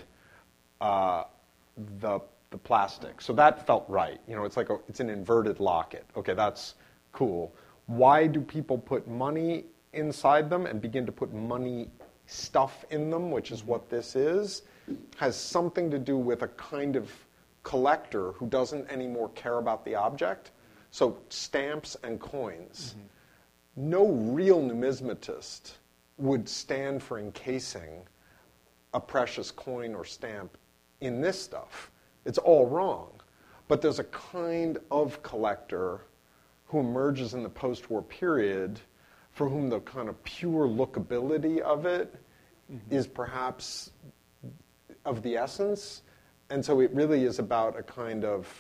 the plastic. So that felt right. You know, it's an inverted locket. Okay, that's cool. Why do people put money inside them and begin to put money stuff in them, which is what this is, has something to do with a kind of collector who doesn't anymore care about the object. So stamps and coins. No real numismatist would stand for encasing a precious coin or stamp in this stuff. It's all wrong. But there's a kind of collector who emerges in the post-war period for whom the kind of pure lookability of it is perhaps of the essence. And so it really is about a kind of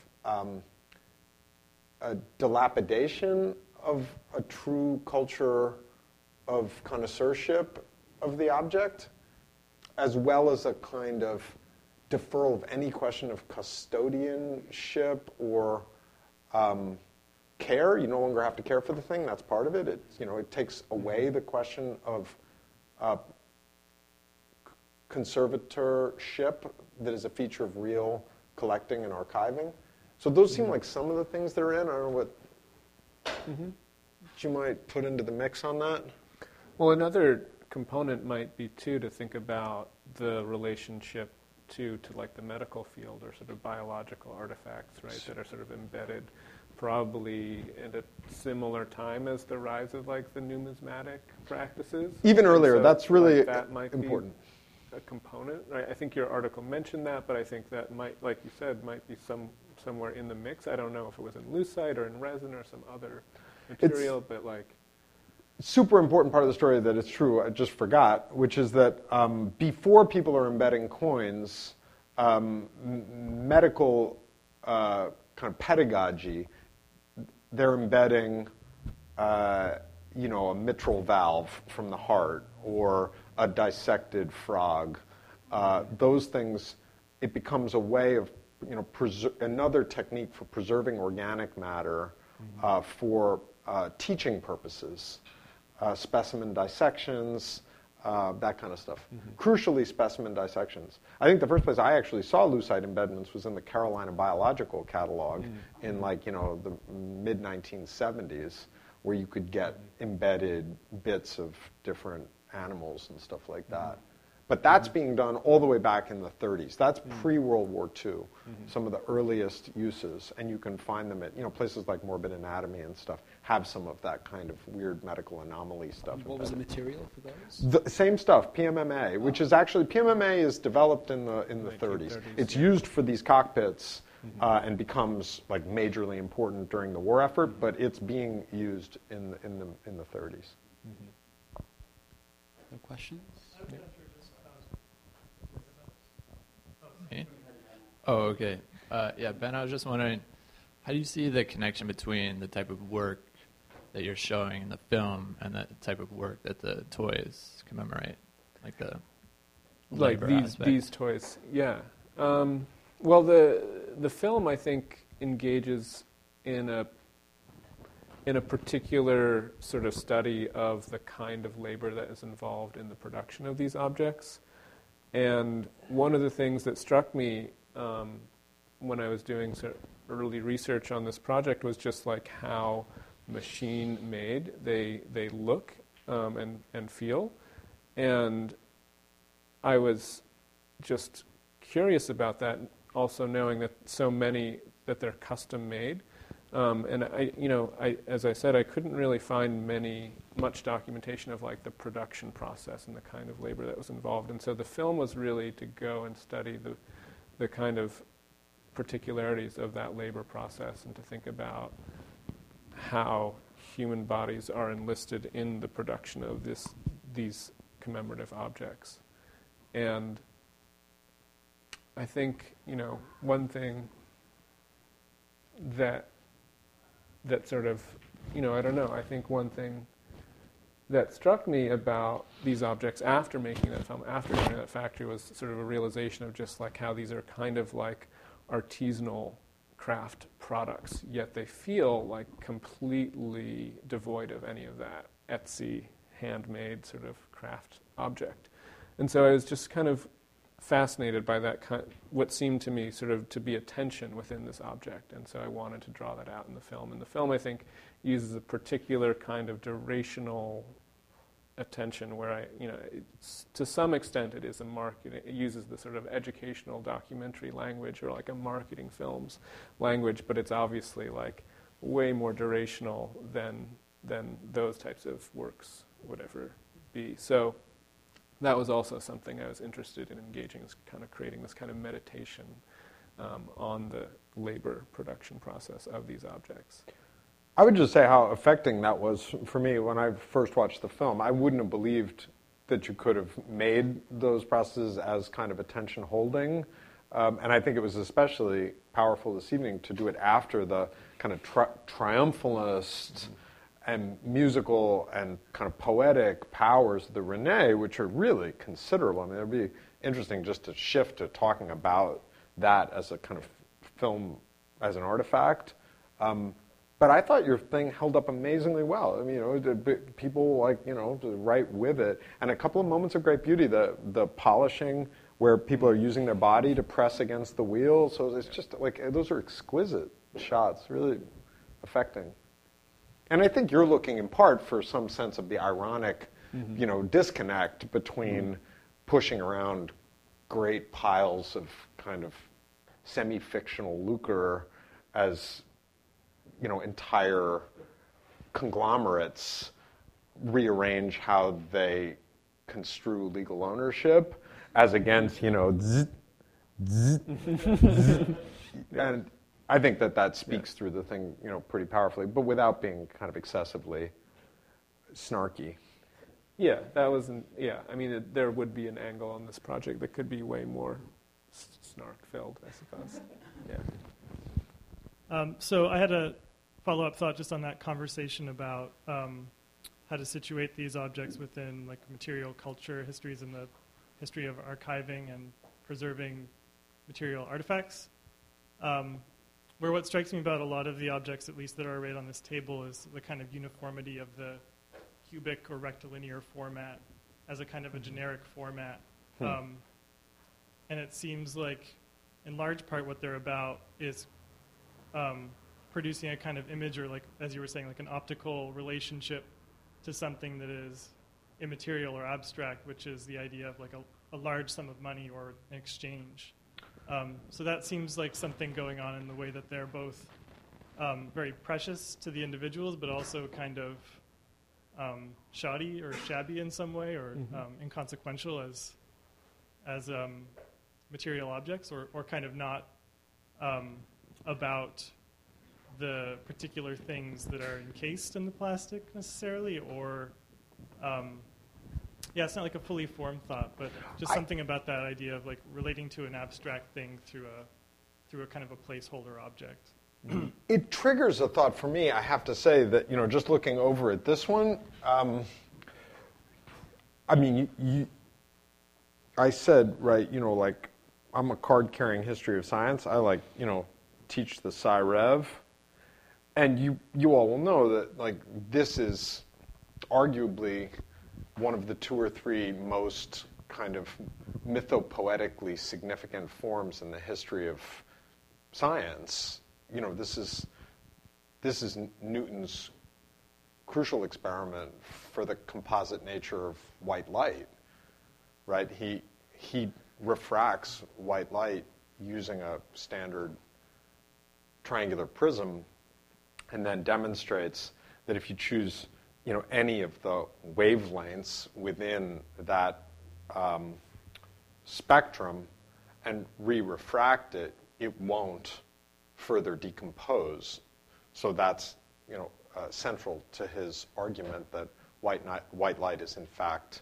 a dilapidation of a true culture of connoisseurship of the object, as well as a kind of deferral of any question of custodianship or care. You no longer have to care for the thing. That's part of it. It takes away the question of conservatorship that is a feature of real collecting and archiving. So those seem like some of the things that are in. I don't know what you might put into the mix on that. Well, another component might be, too, to think about the relationship to like the medical field or sort of biological artifacts, right, that are sort of embedded probably at a similar time as the rise of like the numismatic practices. Even earlier, so, that's really that might important. Be a component, right? I think your article mentioned that, but I think that might, like you said, might be somewhere in the mix. I don't know if it was in lucite or in resin or some other material, but like... Super important part of the story that is true, I just forgot, which is that before people are embedding coins, medical kind of pedagogy, they're embedding, a mitral valve from the heart or a dissected frog. Those things, it becomes a way of, another technique for preserving organic matter for teaching purposes. Specimen dissections, that kind of stuff. Crucially, specimen dissections. I think the first place I actually saw lucite embedments was in the Carolina Biological Catalog in the mid-1970s, where you could get embedded bits of different animals and stuff like that. But that's being done all the way back in the 30s. That's pre-World War II, some of the earliest uses. And you can find them at, places like Morbid Anatomy and stuff have some of that kind of weird medical anomaly stuff. What was the material for those? The same stuff, PMMA, which is actually, PMMA is developed in the 30s. It's used for these cockpits and becomes like majorly important during the war effort, but it's being used in the 30s. No questions? Yeah. Oh, okay. Ben, I was just wondering, how do you see the connection between the type of work that you're showing in the film and the type of work that the toys commemorate, like the labor aspect? These toys? Yeah. Well, the film, I think, engages in a particular sort of study of the kind of labor that is involved in the production of these objects. And one of the things that struck me when I was doing sort of early research on this project was just like how machine-made they look and feel. And I was just curious about that, also knowing that so many, that they're custom-made. And I, as I said, I couldn't really find much documentation of like the production process and the kind of labor that was involved. And so the film was really to go and study the kind of particularities of that labor process and to think about how human bodies are enlisted in the production of these commemorative objects. And I think, one thing that sort of, I don't know, I think one thing that struck me about these objects after making that film, after going to that factory, was sort of a realization of just like how these are kind of like artisanal craft products, yet they feel like completely devoid of any of that Etsy, handmade sort of craft object. And so I was just kind of fascinated by that what seemed to me sort of to be a tension within this object, and so I wanted to draw that out in the film. And the film, I think, uses a particular kind of durational attention where to some extent it is a marketing, it uses the sort of educational documentary language or like a marketing films language, but it's obviously like way more durational than those types of works would ever be. So that was also something I was interested in engaging, is kind of creating this kind of meditation on the labor production process of these objects. I would just say how affecting that was for me when I first watched the film. I wouldn't have believed that you could have made those processes as kind of attention holding. And I think it was especially powerful this evening to do it after the kind of triumphalist and musical and kind of poetic powers of the René, which are really considerable. I mean, it would be interesting just to shift to talking about that as a kind of film, as an artifact. But I thought your thing held up amazingly well. I mean, people right with it. And a couple of moments of great beauty, the polishing where people are using their body to press against the wheel. So it's just like, those are exquisite shots, really affecting. And I think you're looking in part for some sense of the ironic, disconnect between pushing around great piles of kind of semi-fictional lucre as, entire conglomerates rearrange how they construe legal ownership, as against, zzz, zzz, zzz. And I think that speaks through the thing, pretty powerfully, but without being kind of excessively snarky. Yeah, that wasn't. Yeah, I mean, there would be an angle on this project that could be way more snark-filled, I suppose. Yeah. So I had a follow-up thought just on that conversation about how to situate these objects within like material culture histories and the history of archiving and preserving material artifacts. Where what strikes me about a lot of the objects, at least that are arrayed on this table, is the kind of uniformity of the cubic or rectilinear format as a kind of a generic format. And it seems like, in large part, what they're about is producing a kind of image, or like, as you were saying, like an optical relationship to something that is immaterial or abstract, which is the idea of like a large sum of money or an exchange. So that seems like something going on in the way that they're both very precious to the individuals, but also kind of shoddy or shabby in some way, or inconsequential as material objects, or kind of not about the particular things that are encased in the plastic necessarily, or it's not like a fully formed thought, but just something about that idea of like relating to an abstract thing through a kind of a placeholder object. It triggers a thought for me, I have to say, that, just looking over at this one, I mean, I said, right, like, I'm a card-carrying history of science. I teach the Sci Rev. And you all will know that, like, this is arguably one of the two or three most kind of mythopoetically significant forms in the history of science. This is Newton's crucial experiment for the composite nature of white light, right? He refracts white light using a standard triangular prism, and then demonstrates that if you choose, any of the wavelengths within that spectrum and re-refract it, it won't further decompose. So that's central to his argument that white light is in fact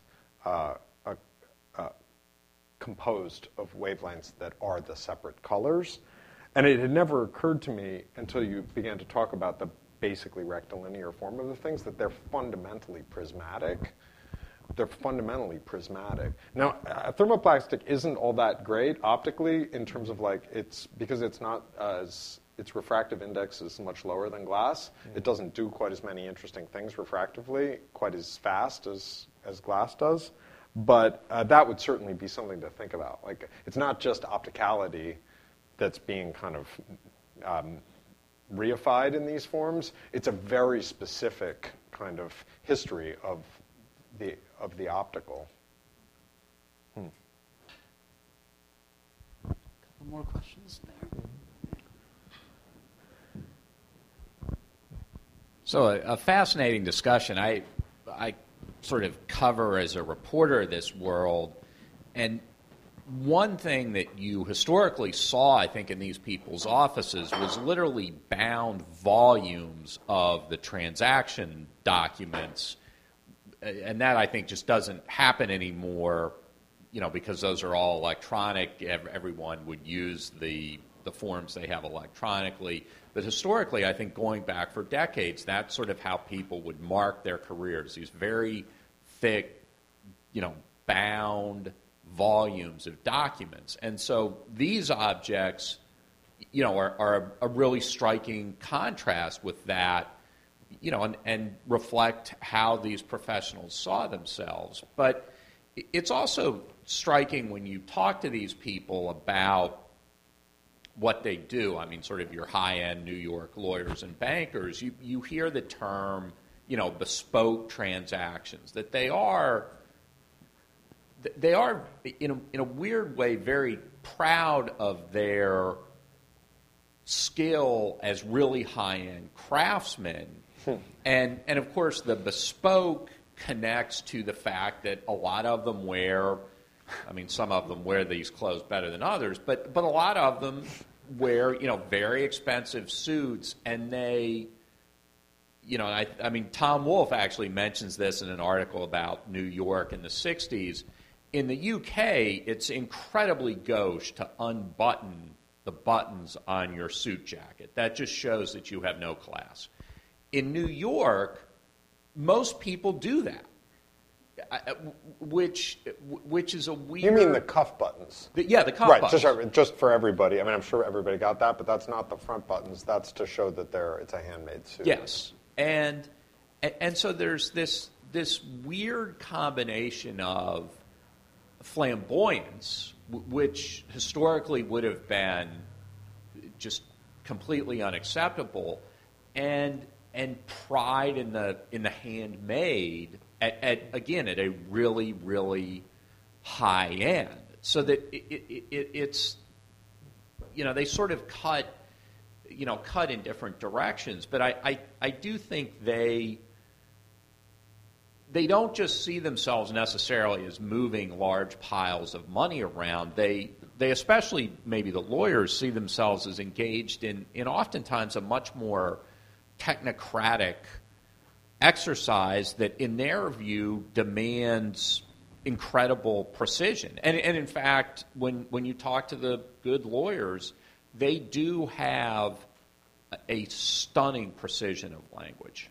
composed of wavelengths that are the separate colors. And it had never occurred to me until you began to talk about the basically rectilinear form of the things that they're fundamentally prismatic. They're fundamentally prismatic. Now, thermoplastic isn't all that great optically in terms of because it's not as, its refractive index is much lower than glass. It doesn't do quite as many interesting things refractively, quite as fast as glass does. But that would certainly be something to think about. Like, it's not just opticality that's being kind of reified in these forms. It's a very specific kind of history of the optical. Couple more questions there. So a fascinating discussion. I sort of cover as a reporter this world, and one thing that you historically saw, I think, in these people's offices was literally bound volumes of the transaction documents, and that, I think, just doesn't happen anymore, because those are all electronic. Everyone would use the forms they have electronically. But historically, I think going back for decades, that's sort of how people would mark their careers, these very thick, bound volumes of documents. And so these objects, are a really striking contrast with that, and reflect how these professionals saw themselves. But it's also striking when you talk to these people about what they do. I mean, sort of your high-end New York lawyers and bankers, you hear the term, bespoke transactions, that they are in a weird way very proud of their skill as really high-end craftsmen. And of course, the bespoke connects to the fact that a lot of them some of them wear these clothes better than others, but a lot of them wear, very expensive suits, and they, Tom Wolfe actually mentions this in an article about New York in the 60s. In the UK, it's incredibly gauche to unbutton the buttons on your suit jacket. That just shows that you have no class. In New York, most people do that. Which is a weird... You mean the cuff buttons? The cuff buttons. Right, just for everybody. I'm sure everybody got that, but that's not the front buttons. That's to show that it's a handmade suit. Yes, and so there's this weird combination of flamboyance, which historically would have been just completely unacceptable, and pride in the handmade. At a really, really high end, so that it's they sort of cut in different directions. But I do think they don't just see themselves necessarily as moving large piles of money around. They especially, maybe the lawyers, see themselves as engaged in oftentimes a much more technocratic exercise that, in their view, demands incredible precision. And in fact, when you talk to the good lawyers, they do have a stunning precision of language.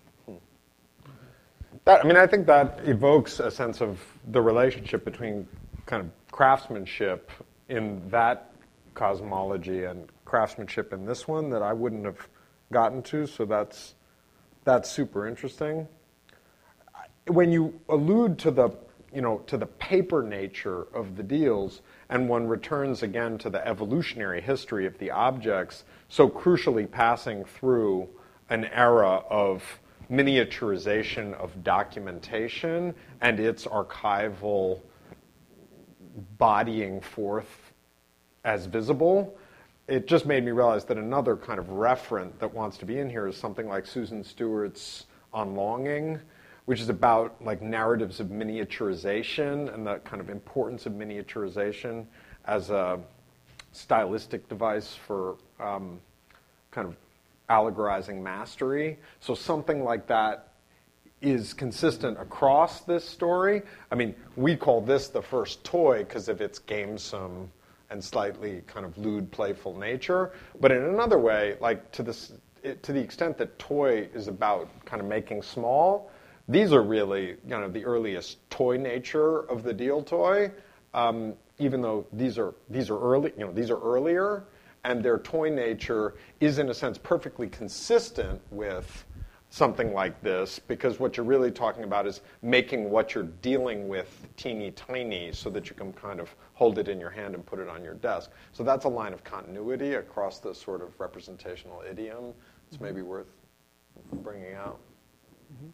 I think that evokes a sense of the relationship between kind of craftsmanship in that cosmology and craftsmanship in this one that I wouldn't have gotten to, so that's super interesting. When you allude to the paper nature of the deals, and one returns again to the evolutionary history of the objects, so crucially passing through an era of miniaturization of documentation and its archival bodying forth as visible, it just made me realize that another kind of referent that wants to be in here is something like Susan Stewart's On Longing, which is about narratives of miniaturization and the kind of importance of miniaturization as a stylistic device for kind of allegorizing mastery. So something like that is consistent across this story. I mean, we call this the first toy because of its gamesome and slightly kind of lewd, playful nature. But in another way, like to the extent that toy is about kind of making small, these are really kind of the earliest toy nature of the deal toy. Even though these are early, these are earlier, and their toy nature is in a sense perfectly consistent with something like this, because what you're really talking about is making what you're dealing with teeny tiny so that you can kind of hold it in your hand and put it on your desk. So that's a line of continuity across this sort of representational idiom. It's maybe worth bringing out. Mm-hmm.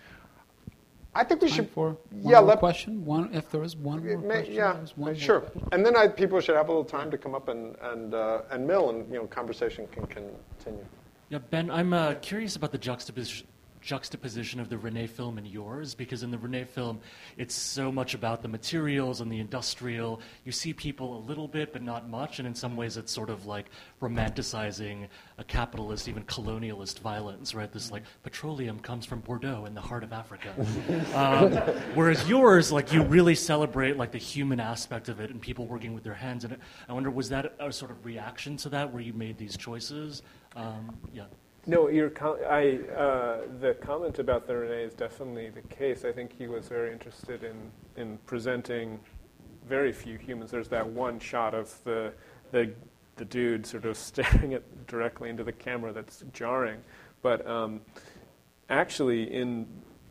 I think we should. For one more question. If there is one more question. Yeah, sure. And then people should have a little time to come up and mill, and conversation can continue. Yeah, Ben, I'm curious about the juxtaposition of the René film and yours, because in the René film, it's so much about the materials and the industrial. You see people a little bit, but not much, and in some ways it's sort of like romanticizing a capitalist, even colonialist violence, right? This like petroleum comes from Bordeaux in the heart of Africa. Whereas yours, like you really celebrate like the human aspect of it and people working with their hands. And I wonder, was that a sort of reaction to that where you made these choices? Yeah. No, the comment about the René is definitely the case. I think he was very interested in presenting very few humans. There's that one shot of the dude sort of staring directly into the camera that's jarring. But actually,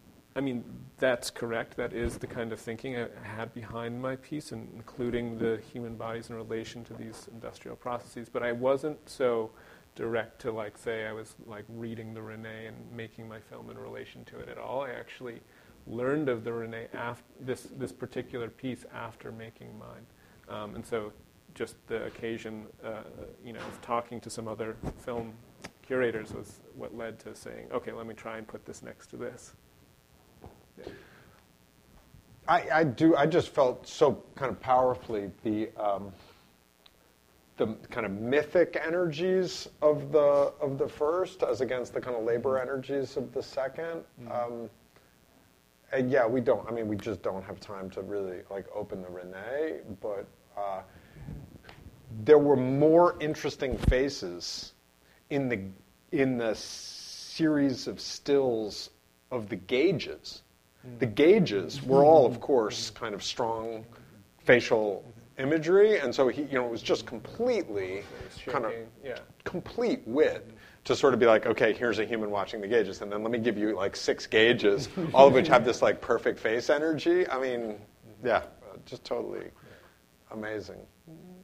that's correct. That is the kind of thinking I had behind my piece, including the human bodies in relation to these industrial processes. But I wasn't so direct to say I was reading the René and making my film in relation to it at all. I actually learned of the René this particular piece after making mine, and so just the occasion, of talking to some other film curators was what led to saying, okay, let me try and put this next to this. Yeah. I just felt so kind of powerfully the kind of mythic energies of the first as against the kind of labor energies of the second. Mm-hmm. And yeah, we just don't have time to really open the René, but there were more interesting faces in the series of stills of the gauges. Mm-hmm. The gauges were all, of course, kind of strong facial imagery, and so it was just completely complete wit to sort of be like, okay, here's a human watching the gauges, and then let me give you 6 gauges, all of which have this perfect face energy. I mean, yeah, just totally amazing.